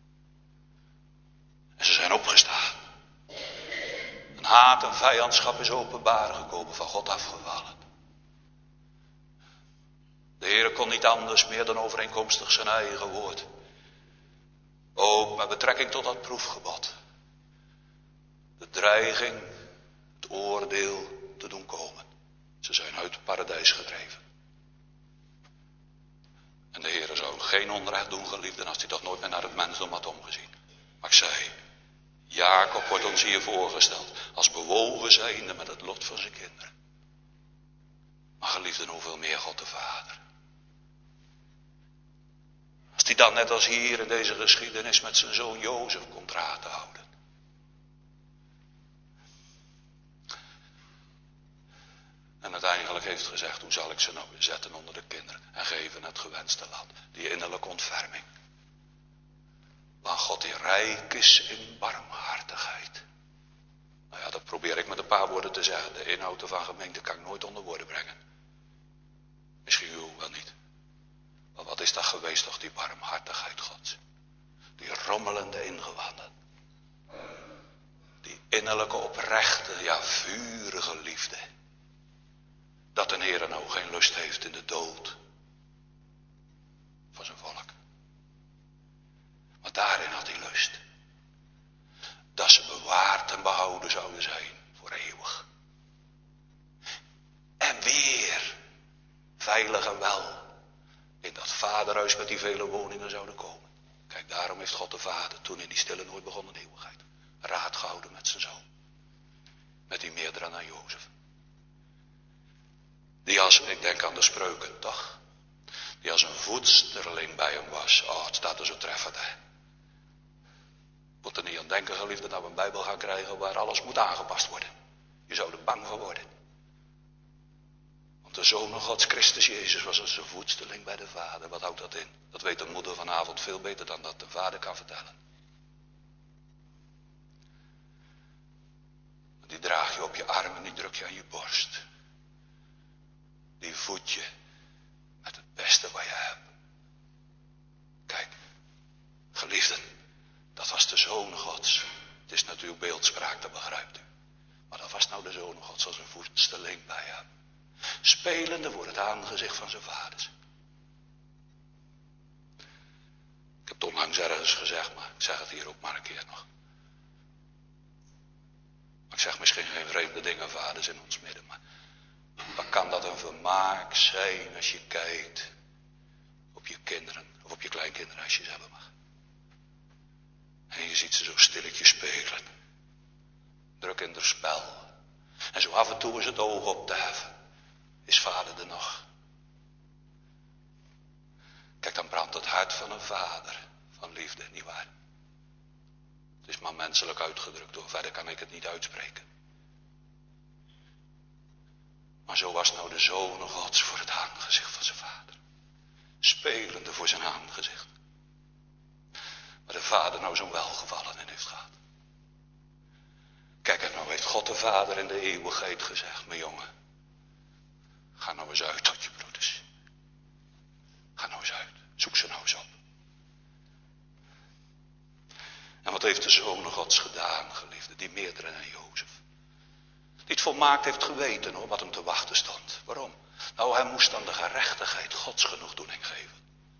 En ze zijn opgestaan. Een haat en vijandschap is openbaar gekomen, van God afgevallen. De Heer kon niet anders meer dan overeenkomstig zijn eigen woord. Ook met betrekking tot dat proefgebod. De dreiging, het oordeel te doen komen. Ze zijn uit het paradijs gedreven. En de Heer zou geen onrecht doen, geliefden, als hij toch nooit meer naar het mensdom had omgezien. Maar ik zei, Jacob wordt ons hier voorgesteld als bewogen zijnde met het lot van zijn kinderen. Maar geliefden, hoeveel meer God de Vader. Als hij dan net als hier in deze geschiedenis met zijn zoon Jozef komt raad te houden. En uiteindelijk uiteindelijk heeft gezegd, hoe zal ik ze nou weer zetten onder de kinderen en geven het gewenste land. Die innerlijke ontferming. Want God die rijk is in barmhartigheid. Nou ja, dat probeer ik met een paar woorden te zeggen. De inhoud van gemeente kan ik nooit onder woorden brengen. Misschien u wel niet. Maar wat is dat geweest toch, die barmhartigheid Gods. Die rommelende ingewanden. Die innerlijke oprechte, ja vurige liefde. Dat een Heer nou geen lust heeft in de dood van zijn volk. Maar daarin had hij lust. Dat ze bewaard en behouden zouden zijn voor eeuwig. En weer veilig en wel in dat vaderhuis met die vele woningen zouden komen. Kijk, daarom heeft God de Vader toen in die stille nooit begonnen eeuwigheid raad gehouden met zijn zoon. Met die meerdere dan Jozef. Die als, ik denk aan de spreuken toch, die als een voedsterling bij hem was. Oh, het staat er zo treffend hè. Moet er niet aan denken, geliefde, dat we een Bijbel gaan krijgen waar alles moet aangepast worden. Je zou er bang van worden. Want de Zoon Gods, Christus Jezus, was als een voedsterling bij de Vader. Wat houdt dat in? Dat weet een moeder vanavond veel beter dan dat de Vader kan vertellen. Die draag je op je arm en die druk je aan je borst. Die voed je met het beste wat je hebt. Kijk, geliefden, dat was de Zoon Gods. Het is natuurlijk beeldspraak, dat begrijpt u. Maar dat was nou de Zoon Gods als een voedsterling bij hem. Spelende voor het aangezicht van zijn vaders. Ik heb het onlangs ergens gezegd, maar ik zeg het hier ook maar een keer nog. Maar ik zeg misschien geen vreemde dingen, vaders in ons midden, maar wat kan dat een vermaak zijn als je kijkt op je kinderen of op je kleinkinderen als je ze hebben mag. En je ziet ze zo stilletjes spelen, druk in het spel. En zo af en toe is het oog op te heffen. Is vader er nog? Kijk, dan brandt het hart van een vader van liefde, nietwaar? Het is maar menselijk uitgedrukt hoor, verder kan ik het niet uitspreken. Maar zo was nou de Zoon Gods voor het aangezicht van zijn vader. Spelende voor zijn aangezicht. Waar de vader nou zo'n welgevallen in heeft gehad. Kijk, en nou heeft God de Vader in de eeuwigheid gezegd, mijn jongen. Ga nou eens uit tot je broeders. Ga nou eens uit, zoek ze nou eens op. En wat heeft de Zoon Gods gedaan, geliefde, die meerdere dan Jozef. Die het volmaakt heeft geweten hoor, wat hem te wachten stond. Waarom? Nou, hij moest aan de gerechtigheid Gods genoegdoening geven.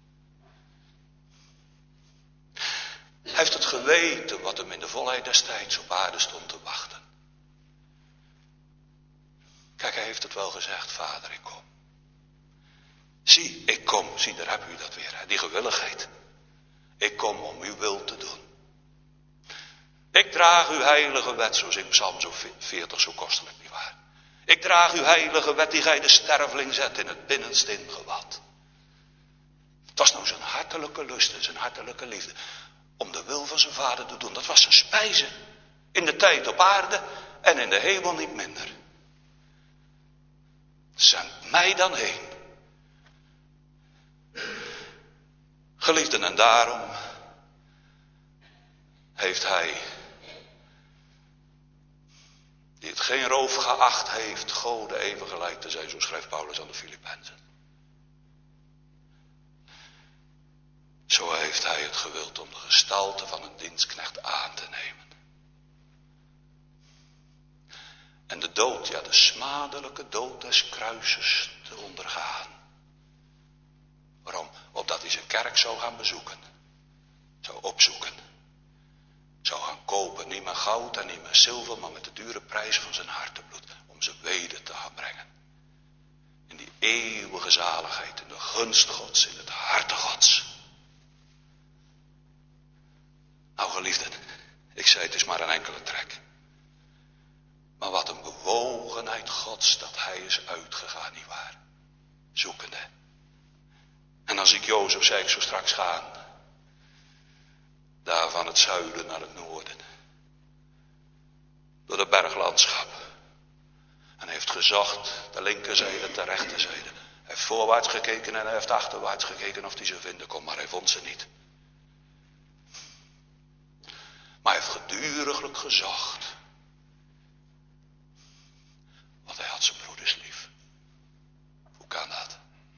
Hij heeft het geweten wat hem in de volheid des tijds op aarde stond te wachten. Kijk, hij heeft het wel gezegd, Vader, ik kom. Zie, ik kom. Zie, daar heb u dat weer, hè? Die gewilligheid. Ik kom om uw wil te doen. Ik draag uw heilige wet, zo zingt Psalm 40 zo kostelijk, nietwaar? Ik draag uw heilige wet, die gij de sterveling zet in het binnenste ingewad. Het was nou zijn hartelijke lust en zijn hartelijke liefde. Om de wil van zijn vader te doen. Dat was zijn spijze. In de tijd op aarde en in de hemel niet minder. Zend mij dan heen. Geliefden, en daarom heeft hij, die het geen roof geacht heeft, Gode even gelijk te zijn, zo schrijft Paulus aan de Filippenzen. Zo heeft hij het gewild om de gestalte van een dienstknecht aan te nemen. En de dood, ja de smadelijke dood des kruises te ondergaan. Waarom? Opdat hij zijn kerk zou gaan bezoeken. Zou opzoeken. Zou gaan kopen, niet met goud en niet met zilver, maar met de dure prijs van zijn hartebloed. Om ze weder te gaan brengen. In die eeuwige zaligheid, in de gunst Gods, in het harte Gods. Nou geliefden, ik zei het is maar een enkele trek. Maar wat een bewogenheid Gods dat hij is uitgegaan, nietwaar? Zoekende. En als ik Jozef zei, ik zo straks gaan. Daar van het zuiden naar het noorden. Door het berglandschap. En hij heeft gezocht, de linkerzijde, de rechterzijde. Hij heeft voorwaarts gekeken en hij heeft achterwaarts gekeken of hij ze vinden kon, maar hij vond ze niet. Maar hij heeft geduriglijk gezocht. Want hij had zijn broeders lief. Hoe kan dat?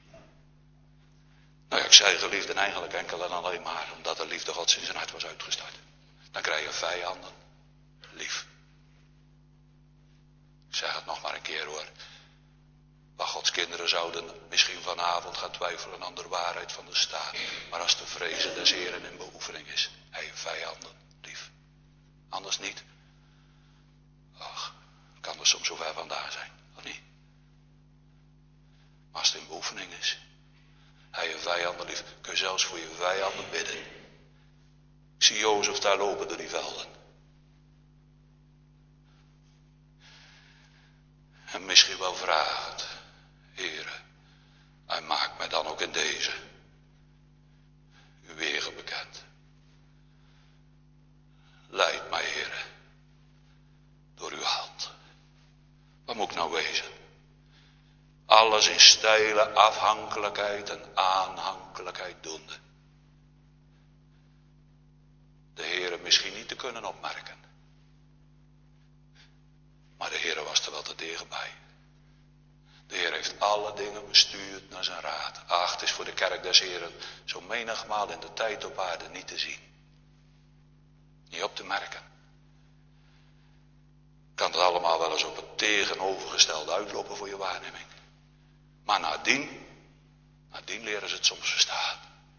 Nou ja, ik zei geliefden eigenlijk enkel en alleen maar omdat de liefde Gods in zijn hart was uitgestort. Dan krijg je vijanden lief. Ik zeg het nog maar een keer hoor. Maar Gods kinderen zouden misschien vanavond gaan twijfelen aan de waarheid van de staat. Maar als de vrezen des Heren in beoefening is, hij je vijanden lief. Anders niet. Ach, kan er soms zo ver vandaan zijn, of niet? Maar als het in beoefening is, hij je vijanden lief. Kun je zelfs voor je vijanden bidden. Ik zie Jozef daar lopen door die velden. En misschien wel vragend. Heere, hij maakt mij dan ook in deze uw wegen bekend. Leid mij, Heere, door uw hand. Wat moet ik nou wezen? Alles in steile afhankelijkheid en aanhankelijkheid doende. De Heere misschien niet te kunnen opmerken. Maar de Heere was er wel te dichtbij. De Heer heeft alle dingen bestuurd naar zijn raad. Ach, het is voor de kerk des Heren zo menigmaal in de tijd op aarde niet te zien. Niet op te merken. Kan het allemaal wel eens op het tegenovergestelde uitlopen voor je waarneming. Maar nadien leren ze het soms verstaan.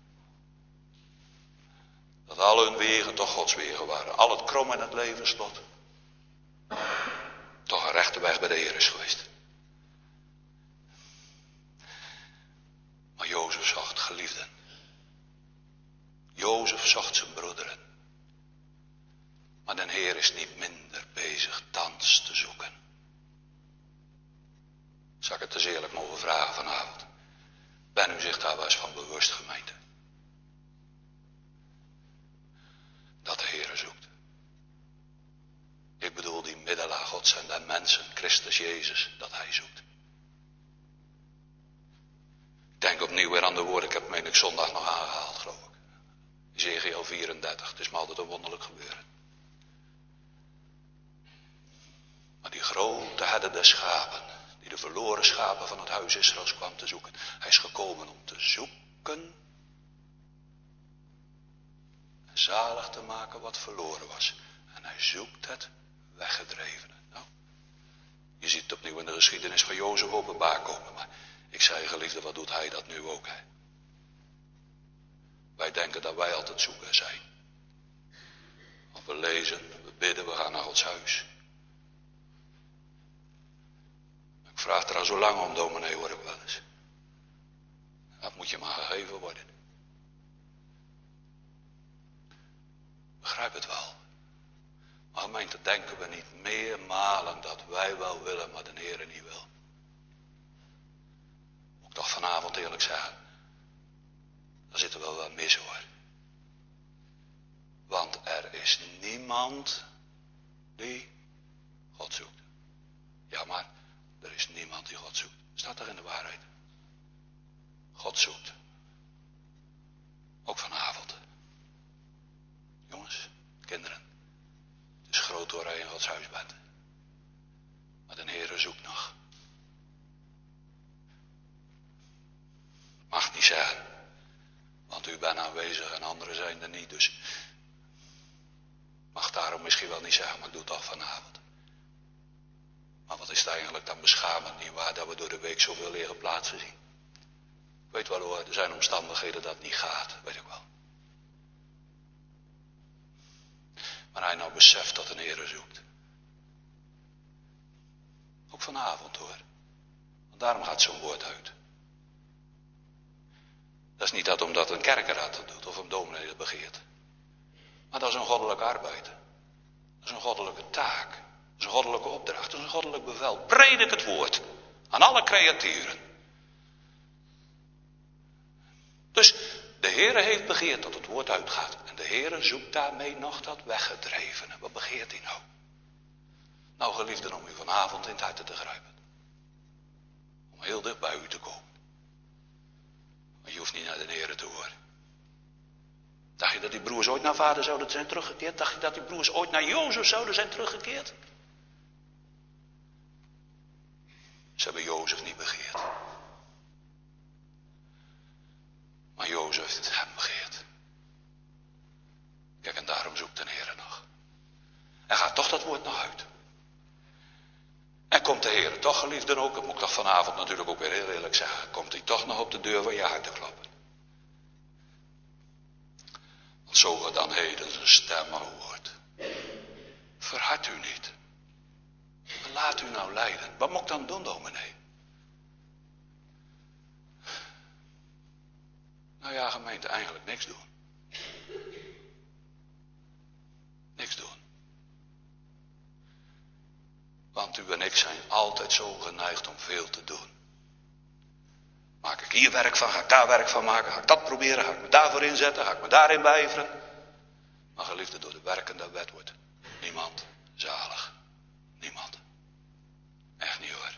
Dat al hun wegen toch Gods wegen waren. Al het krom in het levensslot. Toch een rechte weg bij de Heer is geweest. Maar Jozef zocht geliefden. Jozef zocht zijn broederen. Maar de Heer is niet minder bezig thans te zoeken. Zal ik het eens eerlijk mogen vragen vanavond? Ben u zich daar wel eens van bewust, gemeente? Dat de Heer zoekt. Ik bedoel die middelaar Gods en de mensen, Christus Jezus, dat hij zoekt. Ik denk opnieuw weer aan de woorden, ik heb meen ik zondag nog aangehaald, geloof ik. Ezekiel 34, het is me altijd een wonderlijk gebeuren. Maar die grote herder des schapen, die de verloren schapen van het huis Israëls kwam te zoeken. Hij is gekomen om te zoeken en zalig te maken wat verloren was. En hij zoekt het weggedrevene. Nou, je ziet het opnieuw in de geschiedenis van Jozef openbaar komen. Maar ik zei, geliefde, wat doet hij dat nu ook, hè? Wij denken dat wij altijd zoeken zijn. Of we lezen, we bidden, we gaan naar Gods huis. Ik vraag er al zo lang om, dominee, hoor ik wel eens. Dat moet je maar gegeven worden. Begrijp het wel. Maar gemeente, denken we niet meermalen dat wij wel willen, maar de Heer niet wil. Moet ik toch vanavond eerlijk zeggen. Daar zitten we wel wat mis, hoor. Want er is niemand die God zoekt. Ja, maar er is niemand die God zoekt. Staat er in de waarheid. God zoekt. Ook vanavond. Jongens, kinderen. Het is groot hoor hij in Gods huis bent. Maar de Heere zoekt nog. Mag niet zeggen. Want u bent aanwezig en anderen zijn er niet. Dus mag daarom misschien wel niet zeggen, maar doe het toch vanavond. Maar wat is het eigenlijk dan beschamend, nietwaar, dat we door de week zoveel lege plaatsen zien. Ik weet wel hoor, er zijn omstandigheden dat het niet gaat, weet ik wel. Maar hij nou beseft dat een Heere zoekt. Ook vanavond hoor. Want daarom gaat zo'n woord uit. Dat is niet dat omdat een kerkenraad dat doet of een dominee dat begeert. Maar dat is een goddelijke arbeid. Dat is een goddelijke taak. Dat is een goddelijke opdracht. Dat is een goddelijk bevel. Predik het woord aan alle creaturen. Dus de Heere heeft begeerd dat het woord uitgaat. En de Heere zoekt daarmee nog dat weggedrevene. Wat begeert hij nou? Nou, geliefden, om u vanavond in het hart te grijpen. maar heel dicht bij u te komen. Want je hoeft niet naar de Heere te horen. Dacht je dat die broers ooit naar vader zouden zijn teruggekeerd? Dacht je dat die broers ooit naar Jozef zouden zijn teruggekeerd? Ze hebben Jozef niet begeerd. Maar Jozef heeft hem begeerd. Kijk, en daarom zoekt de Heere nog. En gaat toch dat woord nog uit. En komt de Heere toch, geliefden ook, dat moet ik toch vanavond natuurlijk ook weer heel eerlijk zeggen, komt hij toch nog op de deur van je hart te kloppen. Want zo ge dan heden zijn stem hoort. Verhard u niet. Laat u nou leiden. Wat moet ik dan doen, dominee? Nou ja, gemeente, eigenlijk niks doen. Niks doen. Want u en ik zijn altijd zo geneigd om veel te doen. Maak ik hier werk van, ga ik daar werk van maken, ga ik dat proberen, ga ik me daarvoor inzetten, ga ik me daarin beijveren. Maar geliefde, door de werkende wet wordt niemand zalig. Niemand. Echt niet hoor.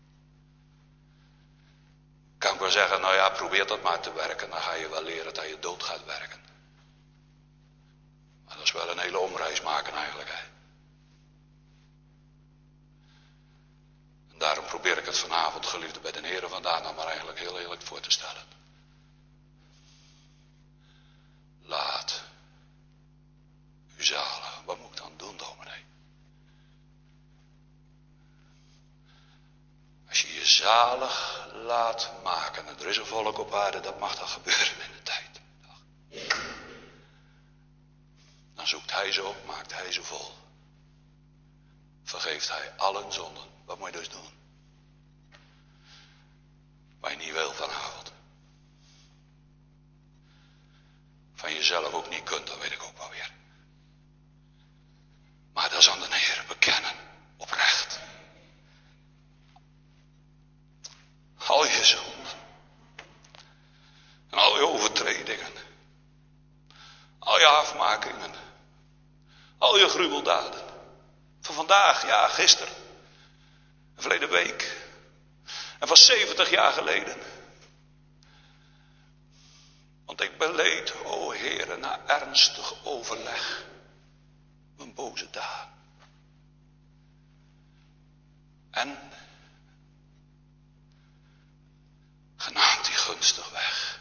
Kan ik wel zeggen, nou ja, probeer dat maar te werken, dan ga je wel leren dat je dood gaat werken. Maar dat is wel een hele omreis maken eigenlijk, hè. En daarom probeer ik het vanavond, geliefde, bij de Heere vandaan dan maar eigenlijk heel eerlijk voor te stellen. Laat u zalig. Wat moet ik dan doen, dominee? Als je je zalig laat maken, en er is een volk op aarde, dat mag dan gebeuren in de tijd. Dan zoekt hij ze op, maakt hij ze vol. Vergeeft hij allen zonden. Wat moet je dus doen? Wat je niet wil vanavond. Van jezelf ook niet kunt, dat weet ik ook wel weer. Maar dat is aan de Heer bekennen. Oprecht. Al je zonden. En al je overtredingen. Al je afmakingen. Al je gruweldaden. Van vandaag, ja, gisteren. En verleden week. En van 70 jaar geleden. Want ik beleed, o Heere, na ernstig overleg. Mijn boze daad. En genaamt die gunstig weg.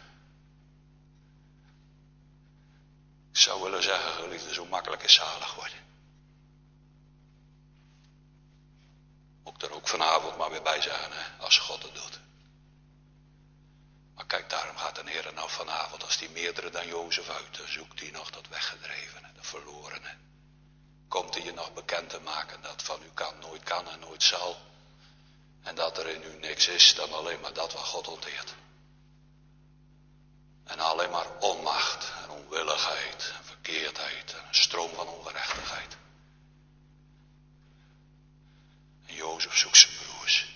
Ik zou willen zeggen, geliefde, zo makkelijk is zalig worden. Moet ik er ook vanavond maar weer bij zeggen, hè, als God het doet. Maar kijk, daarom gaat de Heer nou vanavond, als die meerdere dan Jozef uit, dan zoekt hij nog dat weggedrevene, dat verlorene. Komt hij je nog bekend te maken dat van u kan en nooit zal. En dat er in u niks is dan alleen maar dat wat God onteert. En alleen maar onmacht en onwilligheid en verkeerdheid en een stroom van ongerechtigheid. En Jozef zoekt zijn broers.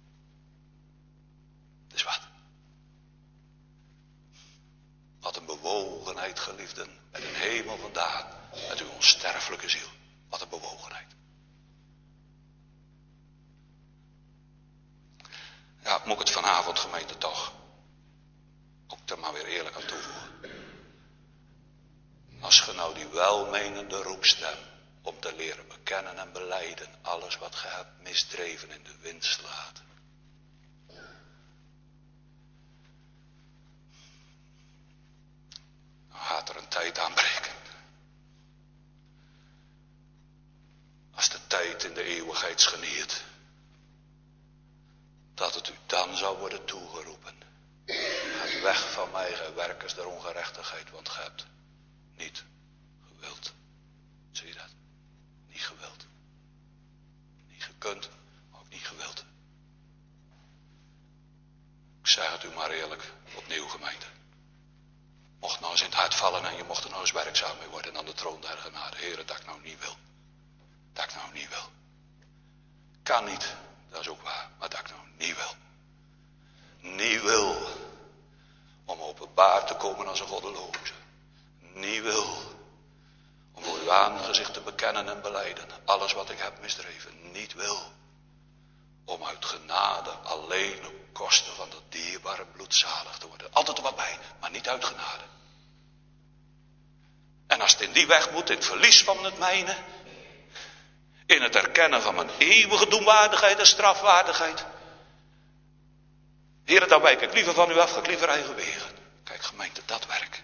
Dus wat? Wat een bewogenheid, geliefden, met een hemel vandaan, met uw onsterfelijke ziel. Wat een bewogenheid. Ja, moet ik het vanavond, gemeente, toch ook er maar weer eerlijk aan toevoegen. Als ge nou die welmenende roepstem om te leren bekennen en belijden alles wat ge hebt misdreven in de wind slaat. Dan gaat er een tijd aanbreken. Als de tijd in de eeuwigheid scheniert. Dat het u dan zou worden toegeroepen. Ga weg van mij, gij werkers der ongerechtigheid, want gij hebt niet gewild. Zie je dat? Niet gewild. Niet gekund, maar ook niet gewild. Ik zeg het u maar eerlijk, opnieuw, gemeente. Mocht nou eens in het hart vallen en je mocht er nou eens werkzaam mee worden aan de troon der genade. Heere, dat ik nou niet wil. Dat ik nou niet wil. Kan niet, dat is ook waar, maar dat ik nou niet wil. Niet wil om openbaar te komen als een goddeloze. Niet wil om voor uw aangezicht te bekennen en belijden alles wat ik heb misdreven. Niet wil om uit genade alleen koste van dat dierbare bloed zalig te worden. Altijd er wat bij, maar niet uit genade. En als het in die weg moet, in het verlies van het mijne, in het erkennen van mijn eeuwige doenwaardigheid en strafwaardigheid. Heere, dan wijk ik liever van u af, ga ik liever eigen wegen. Kijk, gemeente, dat werk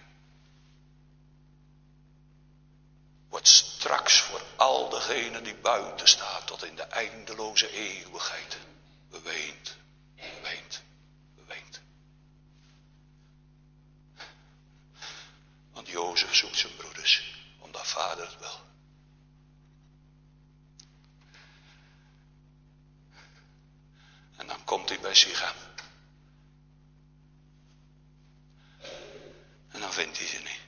wordt straks voor al degenen die buiten staan tot in de eindeloze eeuwigheid beweend, beweend, beweend. Want Jozef zoekt zijn broeders, omdat vader het wil. En dan komt hij bij Sichem. En dan vindt hij ze niet.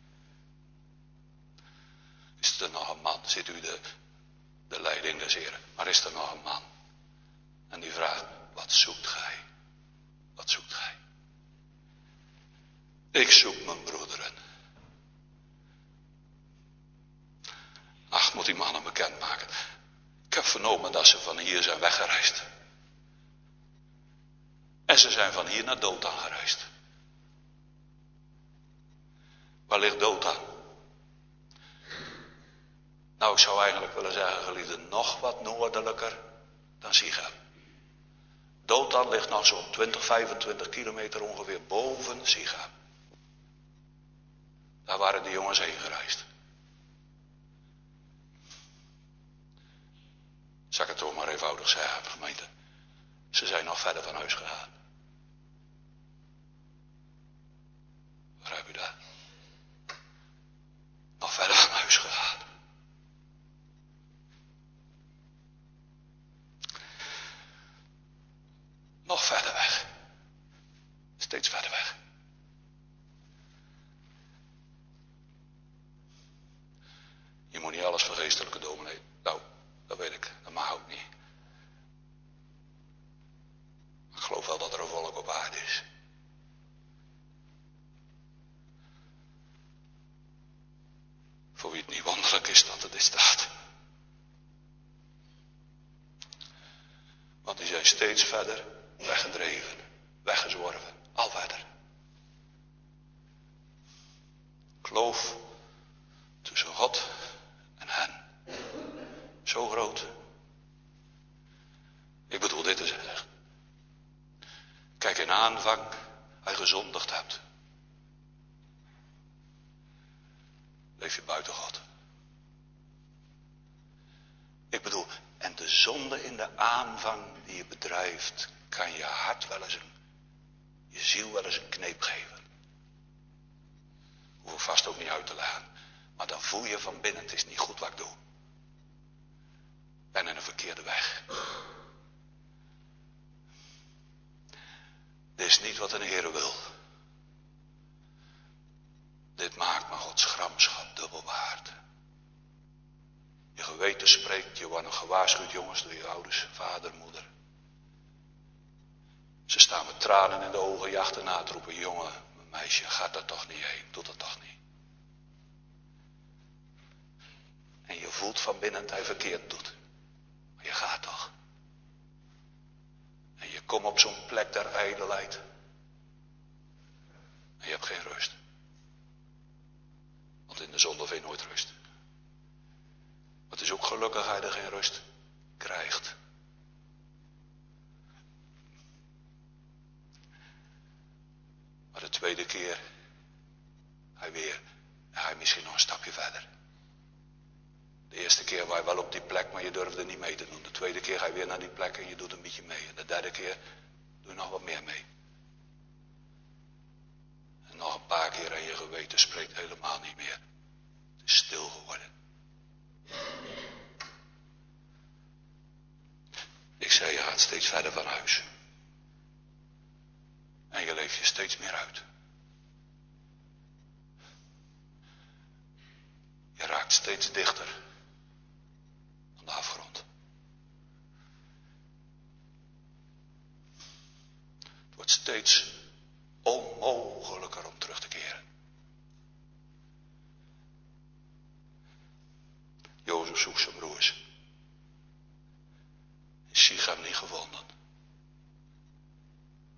Is er nog een man, zit u de leiding des Heren, maar is er nog een man? En die vraagt, wat zoekt gij? Wat zoekt gij? Ik zoek mijn broederen. Ach, moet die mannen bekendmaken. Ik heb vernomen dat ze van hier zijn weggereisd. En ze zijn van hier naar Dothan gereisd. Waar ligt Dothan? Nou, ik zou eigenlijk willen zeggen, geliefden, nog wat noordelijker dan Sichem. Dothan ligt nog zo'n 20, 25 kilometer ongeveer boven Sichem. Daar waren de jongens heen gereisd. Zal ik het toch maar eenvoudig zeggen, gemeente. Ze zijn nog verder van huis gegaan. Begrijp u dat? Nog verder van huis gegaan. Nog verder weg. Steeds verder weg. Je moet niet alles vergeestelijke, dominee. Nou, dat weet ik. Dat mag ook niet. Ik geloof wel dat er een volk op aarde is. Voor wie het niet wonderlijk is dat er dit staat. Want die zijn steeds verder weggedreven, weggezworven, al verder. Kloof tussen God en hen. Zo groot. Ik bedoel dit te zeggen. Kijk, in aanvang hij gezondigd hebt. Leef je buiten God. Ik bedoel, en de zonde in de aanvang die je bedrijft, kan je hart wel eens je ziel wel eens een kneep geven. Hoef ik vast ook niet uit te leggen. Maar dan voel je van binnen, het is niet goed wat ik doe. Ik ben in een verkeerde weg. Dit is niet wat een Heere wil. Dit maakt me Gods gramschap dubbel waard. Je geweten spreekt, je wordt nog gewaarschuwd, jongens, door je ouders, vader, moeder. Ze staan met tranen in de ogen je achterna te roepen, jongen, mijn meisje, gaat daar toch niet heen, doet dat toch niet. En je voelt van binnen dat hij verkeerd doet. Maar je gaat toch. En je komt op zo'n plek der ijdelheid. En je hebt geen rust. Want in de zonde vind je nooit rust. Maar het is ook gelukkig hij er geen rust krijgt. Maar de tweede keer, hij misschien nog een stapje verder. De eerste keer was je wel op die plek, maar je durfde niet mee te doen. De tweede keer ga je weer naar die plek en je doet een beetje mee. En de derde keer doe je nog wat meer mee. En nog een paar keer en je geweten spreekt helemaal niet meer. Het is stil geworden. Ik zei, je gaat steeds verder van huis. En je leeft je steeds meer uit. Je raakt steeds dichter aan de afgrond. Het wordt steeds onmogelijker om terug te keren. Jozef zoekt zijn broers. Sichem niet gevonden.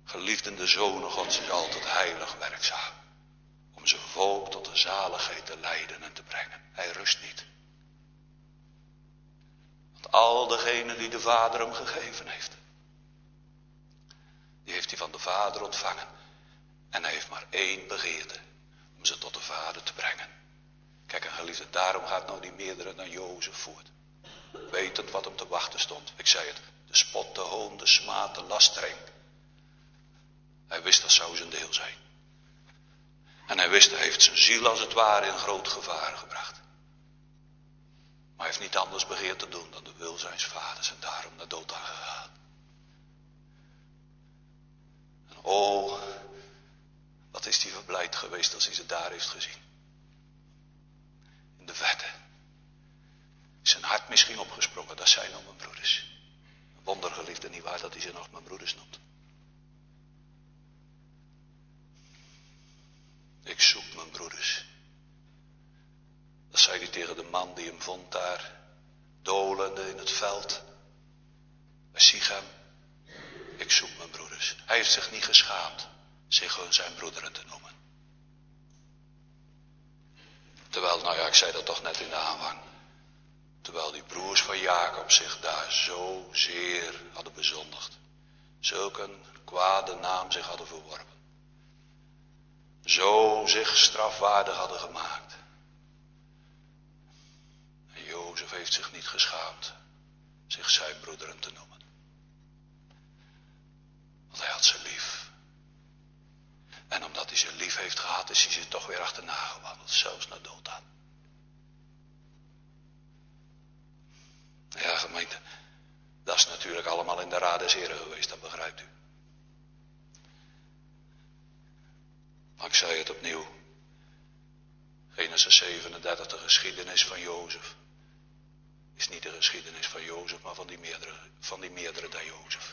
Geliefde zonen Gods is altijd heilig werkzaam. Om zijn volk tot de zaligheid te leiden en te brengen. Hij rust niet. Want al degenen die de Vader hem gegeven heeft. Die heeft hij van de Vader ontvangen. En hij heeft maar één begeerte. Om ze tot de Vader te brengen. Kijk, en geliefde, daarom gaat nou die meerdere naar Jozef voort. Wetend wat hem te wachten stond. Ik zei het. De spot, de hoon, de smaad, de lastering. Hij wist dat zou zijn deel zijn. En hij wist, hij heeft zijn ziel als het ware in groot gevaar gebracht. Maar hij heeft niet anders begeerd te doen dan de wil zijns vaders en daarom naar dood aangegaan. En oh, wat is hij verblijd geweest als hij ze daar heeft gezien. In de verte. Is zijn hart misschien opgesprongen, dat zijn nou mijn broeders. Een wondergeliefde, niet waar dat hij ze nog mijn broeders noemt. Ik zoek mijn broeders. Dat zei hij tegen de man die hem vond daar, dolende in het veld. Bij Sichem. Ik zoek mijn broeders. Hij heeft zich niet geschaamd, zich hun zijn broederen te noemen. Terwijl, nou ja, ik zei dat toch net in de aanvang. Terwijl die broers van Jacob zich daar zo zeer hadden bezondigd. Zulke een kwade naam zich hadden verworpen. Zo zich strafwaardig hadden gemaakt. En Jozef heeft zich niet geschaamd zich zijn broederen te noemen. Want hij had ze lief. En omdat hij ze lief heeft gehad, is hij ze toch weer achterna gewandeld, zelfs naar dood aan. Ja, gemeente, dat is natuurlijk allemaal in de raad des Heren geweest, dat begrijpt u. Maar ik zei het opnieuw. Genesis 37, de geschiedenis van Jozef. Is niet de geschiedenis van Jozef, maar van die meerdere dan Jozef.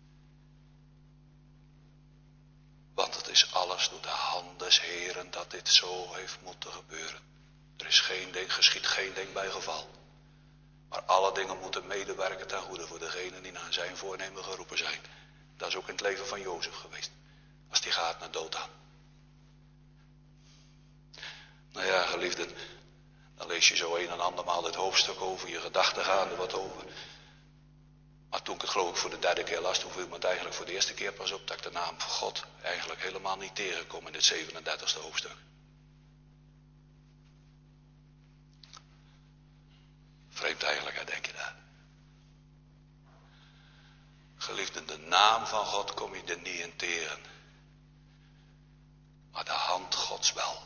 Want het is alles door de hand des Heren dat dit zo heeft moeten gebeuren. Er is geschiet geen ding bij geval. Maar alle dingen moeten medewerken ten goede voor degenen die naar zijn voornemen geroepen zijn. Dat is ook in het leven van Jozef geweest. Als die gaat naar dood aan. Nou ja, geliefden, dan lees je zo een en andermaal dit hoofdstuk over, je gedachten gaan er wat over. Maar toen ik het geloof ik voor de derde keer las, toen viel me het eigenlijk voor de eerste keer pas op dat ik de naam van God eigenlijk helemaal niet tegenkom in dit 37e hoofdstuk. Vreemd eigenlijk, hè, denk je daar. Geliefden, de naam van God kom je er niet in tegen. Maar de hand Gods wel.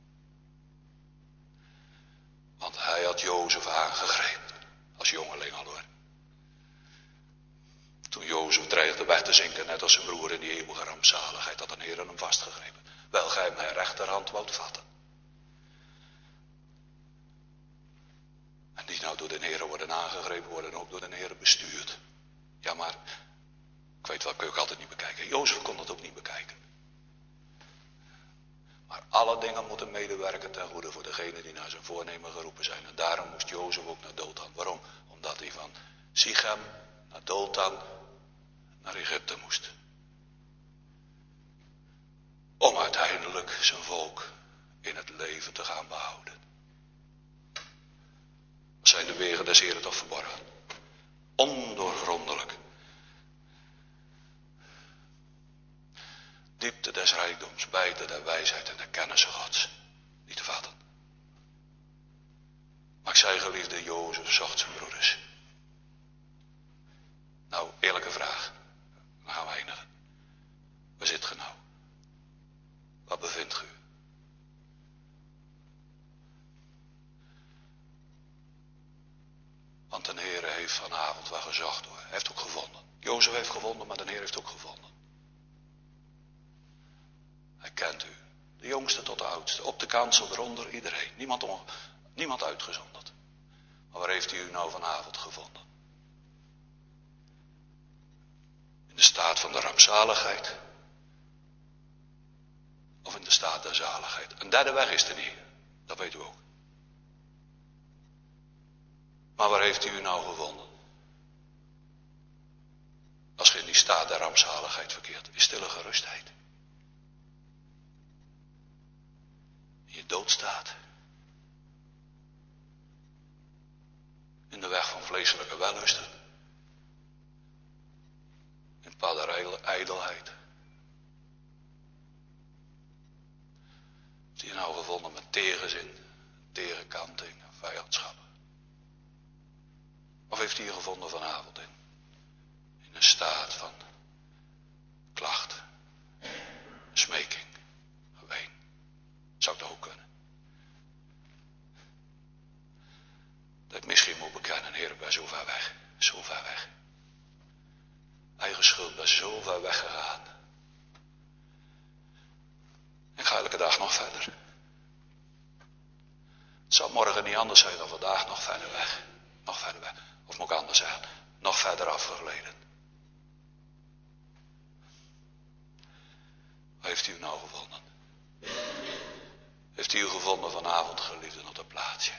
Want hij had Jozef aangegrepen. Als jongeling al hoor. Toen Jozef dreigde weg te zinken, net als zijn broer in die eeuwige rampzaligheid, had een Heer hem vastgegrepen. Wel gij mijn rechterhand woudt vatten. En die nou door de Heer worden aangegrepen, worden ook door de Heer bestuurd. Ja, maar, ik weet wel, kun je ook altijd niet bekijken. Jozef kon dat ook niet bekijken. Maar alle dingen moeten medewerken ten goede voor degenen die naar zijn voornemen geroepen zijn. En daarom moest Jozef ook naar Dothan. Waarom? Omdat hij van Sichem naar Dothan naar Egypte moest. Om uiteindelijk zijn volk in het leven te gaan behouden. Zijn de wegen des Heren toch verborgen? Ondoorgrondelijk. Diepte des rijkdoms, bijte der wijsheid en de kennis Gods. Niet te vatten. Maar ik zei, geliefde, Jozef zocht zijn broeders. Nou, eerlijke vraag. Dan gaan we eindigen. Waar zit ge nou? Waar bevindt ge u? Want de Heer heeft vanavond wel gezocht hoor. Hij heeft ook gevonden. Jozef heeft gevonden, maar de Heer heeft ook gevonden. Hij kent u. De jongste tot de oudste. Op de kansel, eronder, iedereen. Niemand uitgezonderd. Maar waar heeft u nou vanavond gevonden? In de staat van de rampzaligheid? Of in de staat der zaligheid? Een derde weg is er niet. Dat weet u ook. Maar waar heeft u nou gevonden? Als ge in die staat der rampzaligheid verkeert, is stille gerustheid. In je doodstaat. In de weg van vleeselijke wellusten. In paderijdelheid. Is die nou gevonden met tegenzin, tegenkanting en vijandschap? Of heeft hij je gevonden vanavond in een staat van klacht, smeking, geween? Zou toch ook kunnen? Dat ik misschien moet bekennen, Heer, ik ben zo ver weg, zo ver weg. Eigen schuld ben zo ver weggegaan. Ik ga elke dag nog verder. Het zal morgen niet anders zijn dan vandaag, nog verder weg. Nog verder weg. Of moet ik anders zeggen, nog verder afgeleden. Waar heeft u nou gevonden? Heeft u gevonden vanavond, geliefden, op dat plaatsje?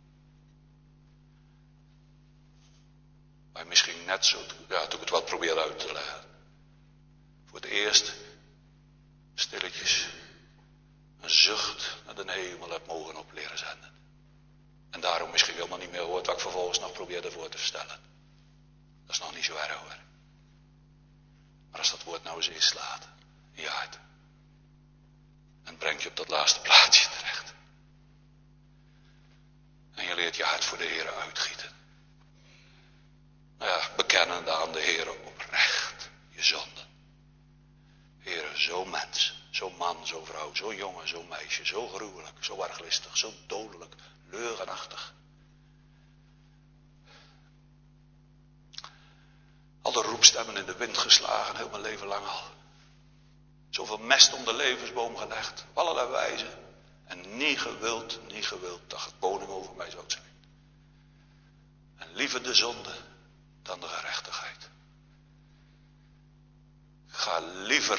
Maar misschien net zo, toen ik het wat probeer uit te leggen. Voor het eerst, stilletjes, een zucht naar de hemel heb mogen op leren zenden. En daarom misschien helemaal niet meer hoort wat ik vervolgens nog probeerde voor te stellen. Dat is nog niet zo erg hoor. Maar als dat woord nou eens inslaat in je hart. En brengt je op dat laatste plaatsje terecht. En je leert je hart voor de Heer uitgieten. Nou ja, bekennende aan de Heer oprecht je zonden. Heer, zo mens, zo man, zo vrouw, zo jongen, zo meisje, zo gruwelijk, zo arglistig, zo dodelijk, leugenachtig. Alle roepstemmen in de wind geslagen, heel mijn leven lang al. Zoveel mest om de levensboom gelegd, op allerlei wijzen. En niet gewild dat het koning over mij zou zijn. En liever de zonde dan de gerechtigheid. Ik ga liever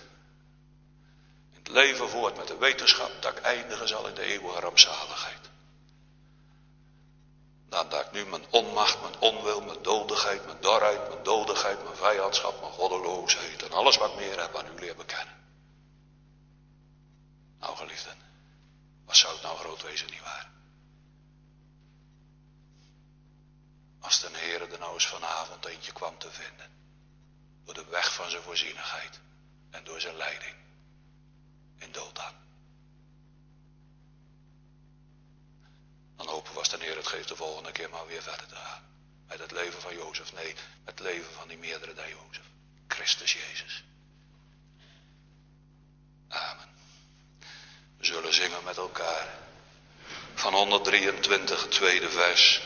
in het leven voort met de wetenschap dat ik eindigen zal in de eeuwige rampzaligheid. Dan dat ik nu mijn onmacht, mijn onwil, mijn dodigheid, mijn dorheid, mijn dodigheid, mijn vijandschap, mijn goddeloosheid en alles wat ik meer heb aan u leer bekennen. Nou geliefden, wat zou het nou groot wezen, nietwaar? Als de Heer er nou eens vanavond eentje kwam te vinden. Door de weg van zijn voorzienigheid. En door zijn leiding. In Dothan. Dan hopen we als de Heer het geeft de volgende keer maar weer verder te gaan. Met het leven van Jozef. Nee, met het leven van die meerdere dan Jozef. Christus Jezus. Amen. We zullen zingen met elkaar. Van 123, het tweede vers.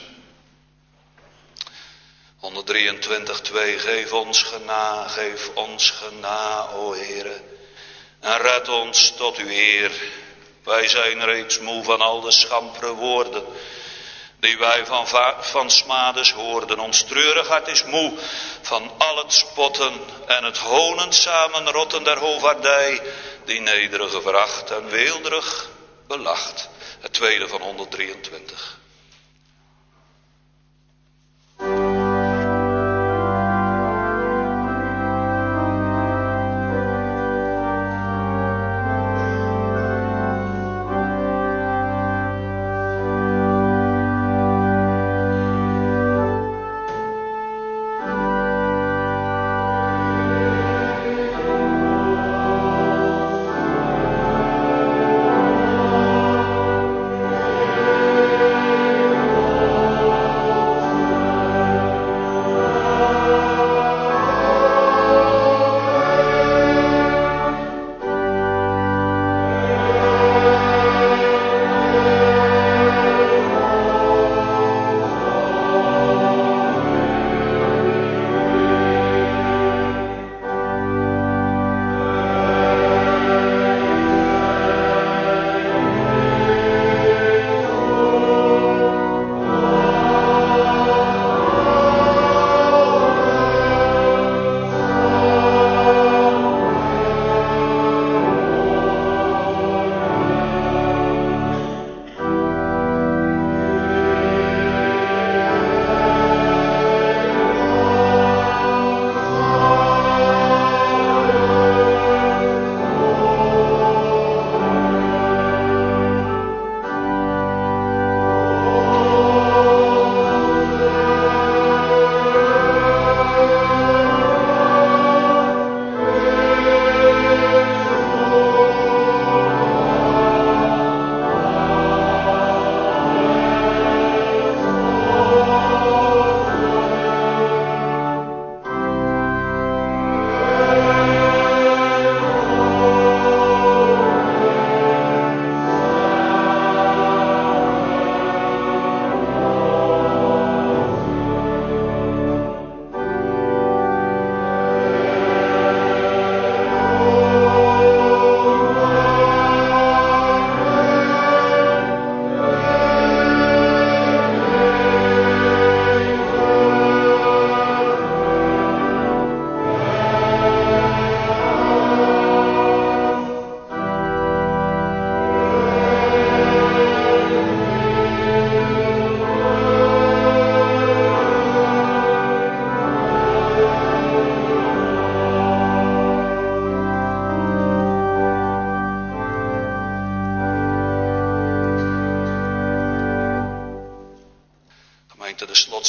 123, 2. Geef ons gena, o Heere. En red ons tot uw eer. Wij zijn reeds moe van al de schampere woorden. Die wij van smades hoorden. Ons treurig hart is moe van al het spotten. En het honen samenrotten der hovaardij. Die nederige veracht en weelderig belacht. Het tweede van 123.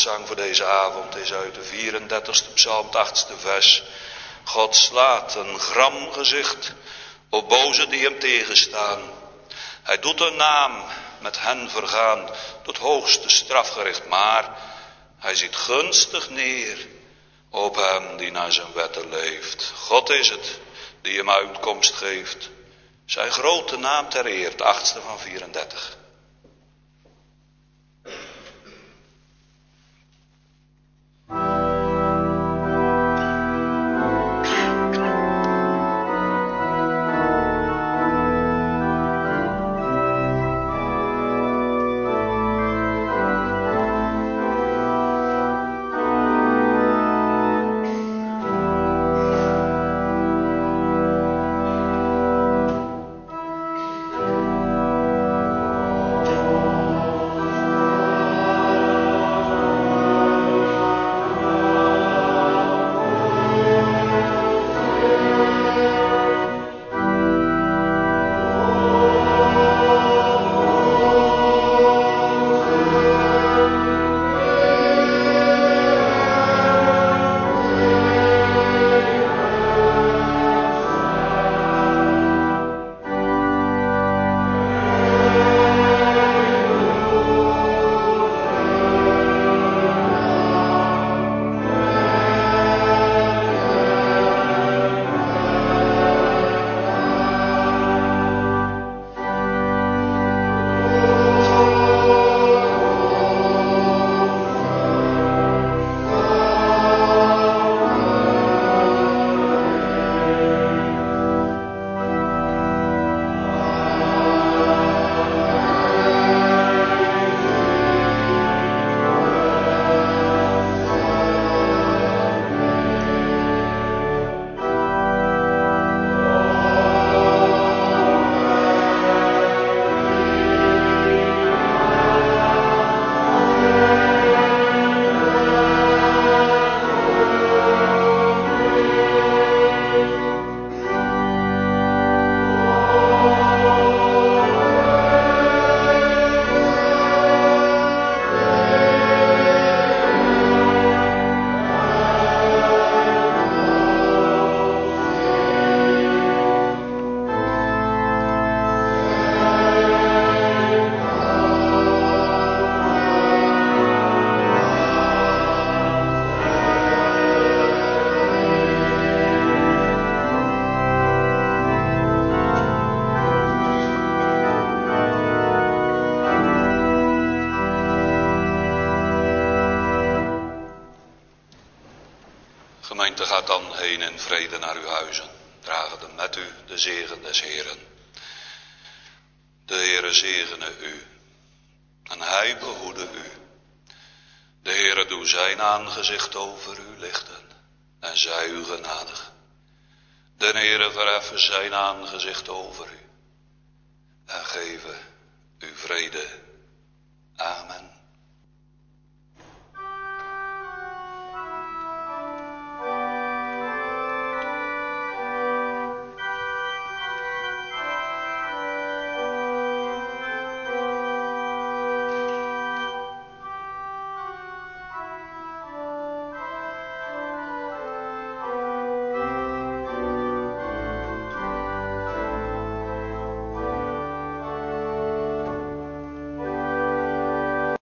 hoofdzang voor deze avond is uit de 34ste psalm, het 8ste vers. God slaat een gram gezicht op bozen die hem tegenstaan. Hij doet een naam met hen vergaan, tot hoogste strafgericht, maar hij ziet gunstig neer op hem die naar zijn wetten leeft. God is het die hem uitkomst geeft, zijn grote naam ter eer, de 8ste van 34. Gemeente, gaat dan heen in vrede naar uw huizen. Dragende met u de zegen des Heeren. De Heere zegene u en hij behoede u. De Heere doe zijn aangezicht over u lichten en zij u genadig. De Heere verheffen zijn aangezicht over u en geven u vrede. Amen.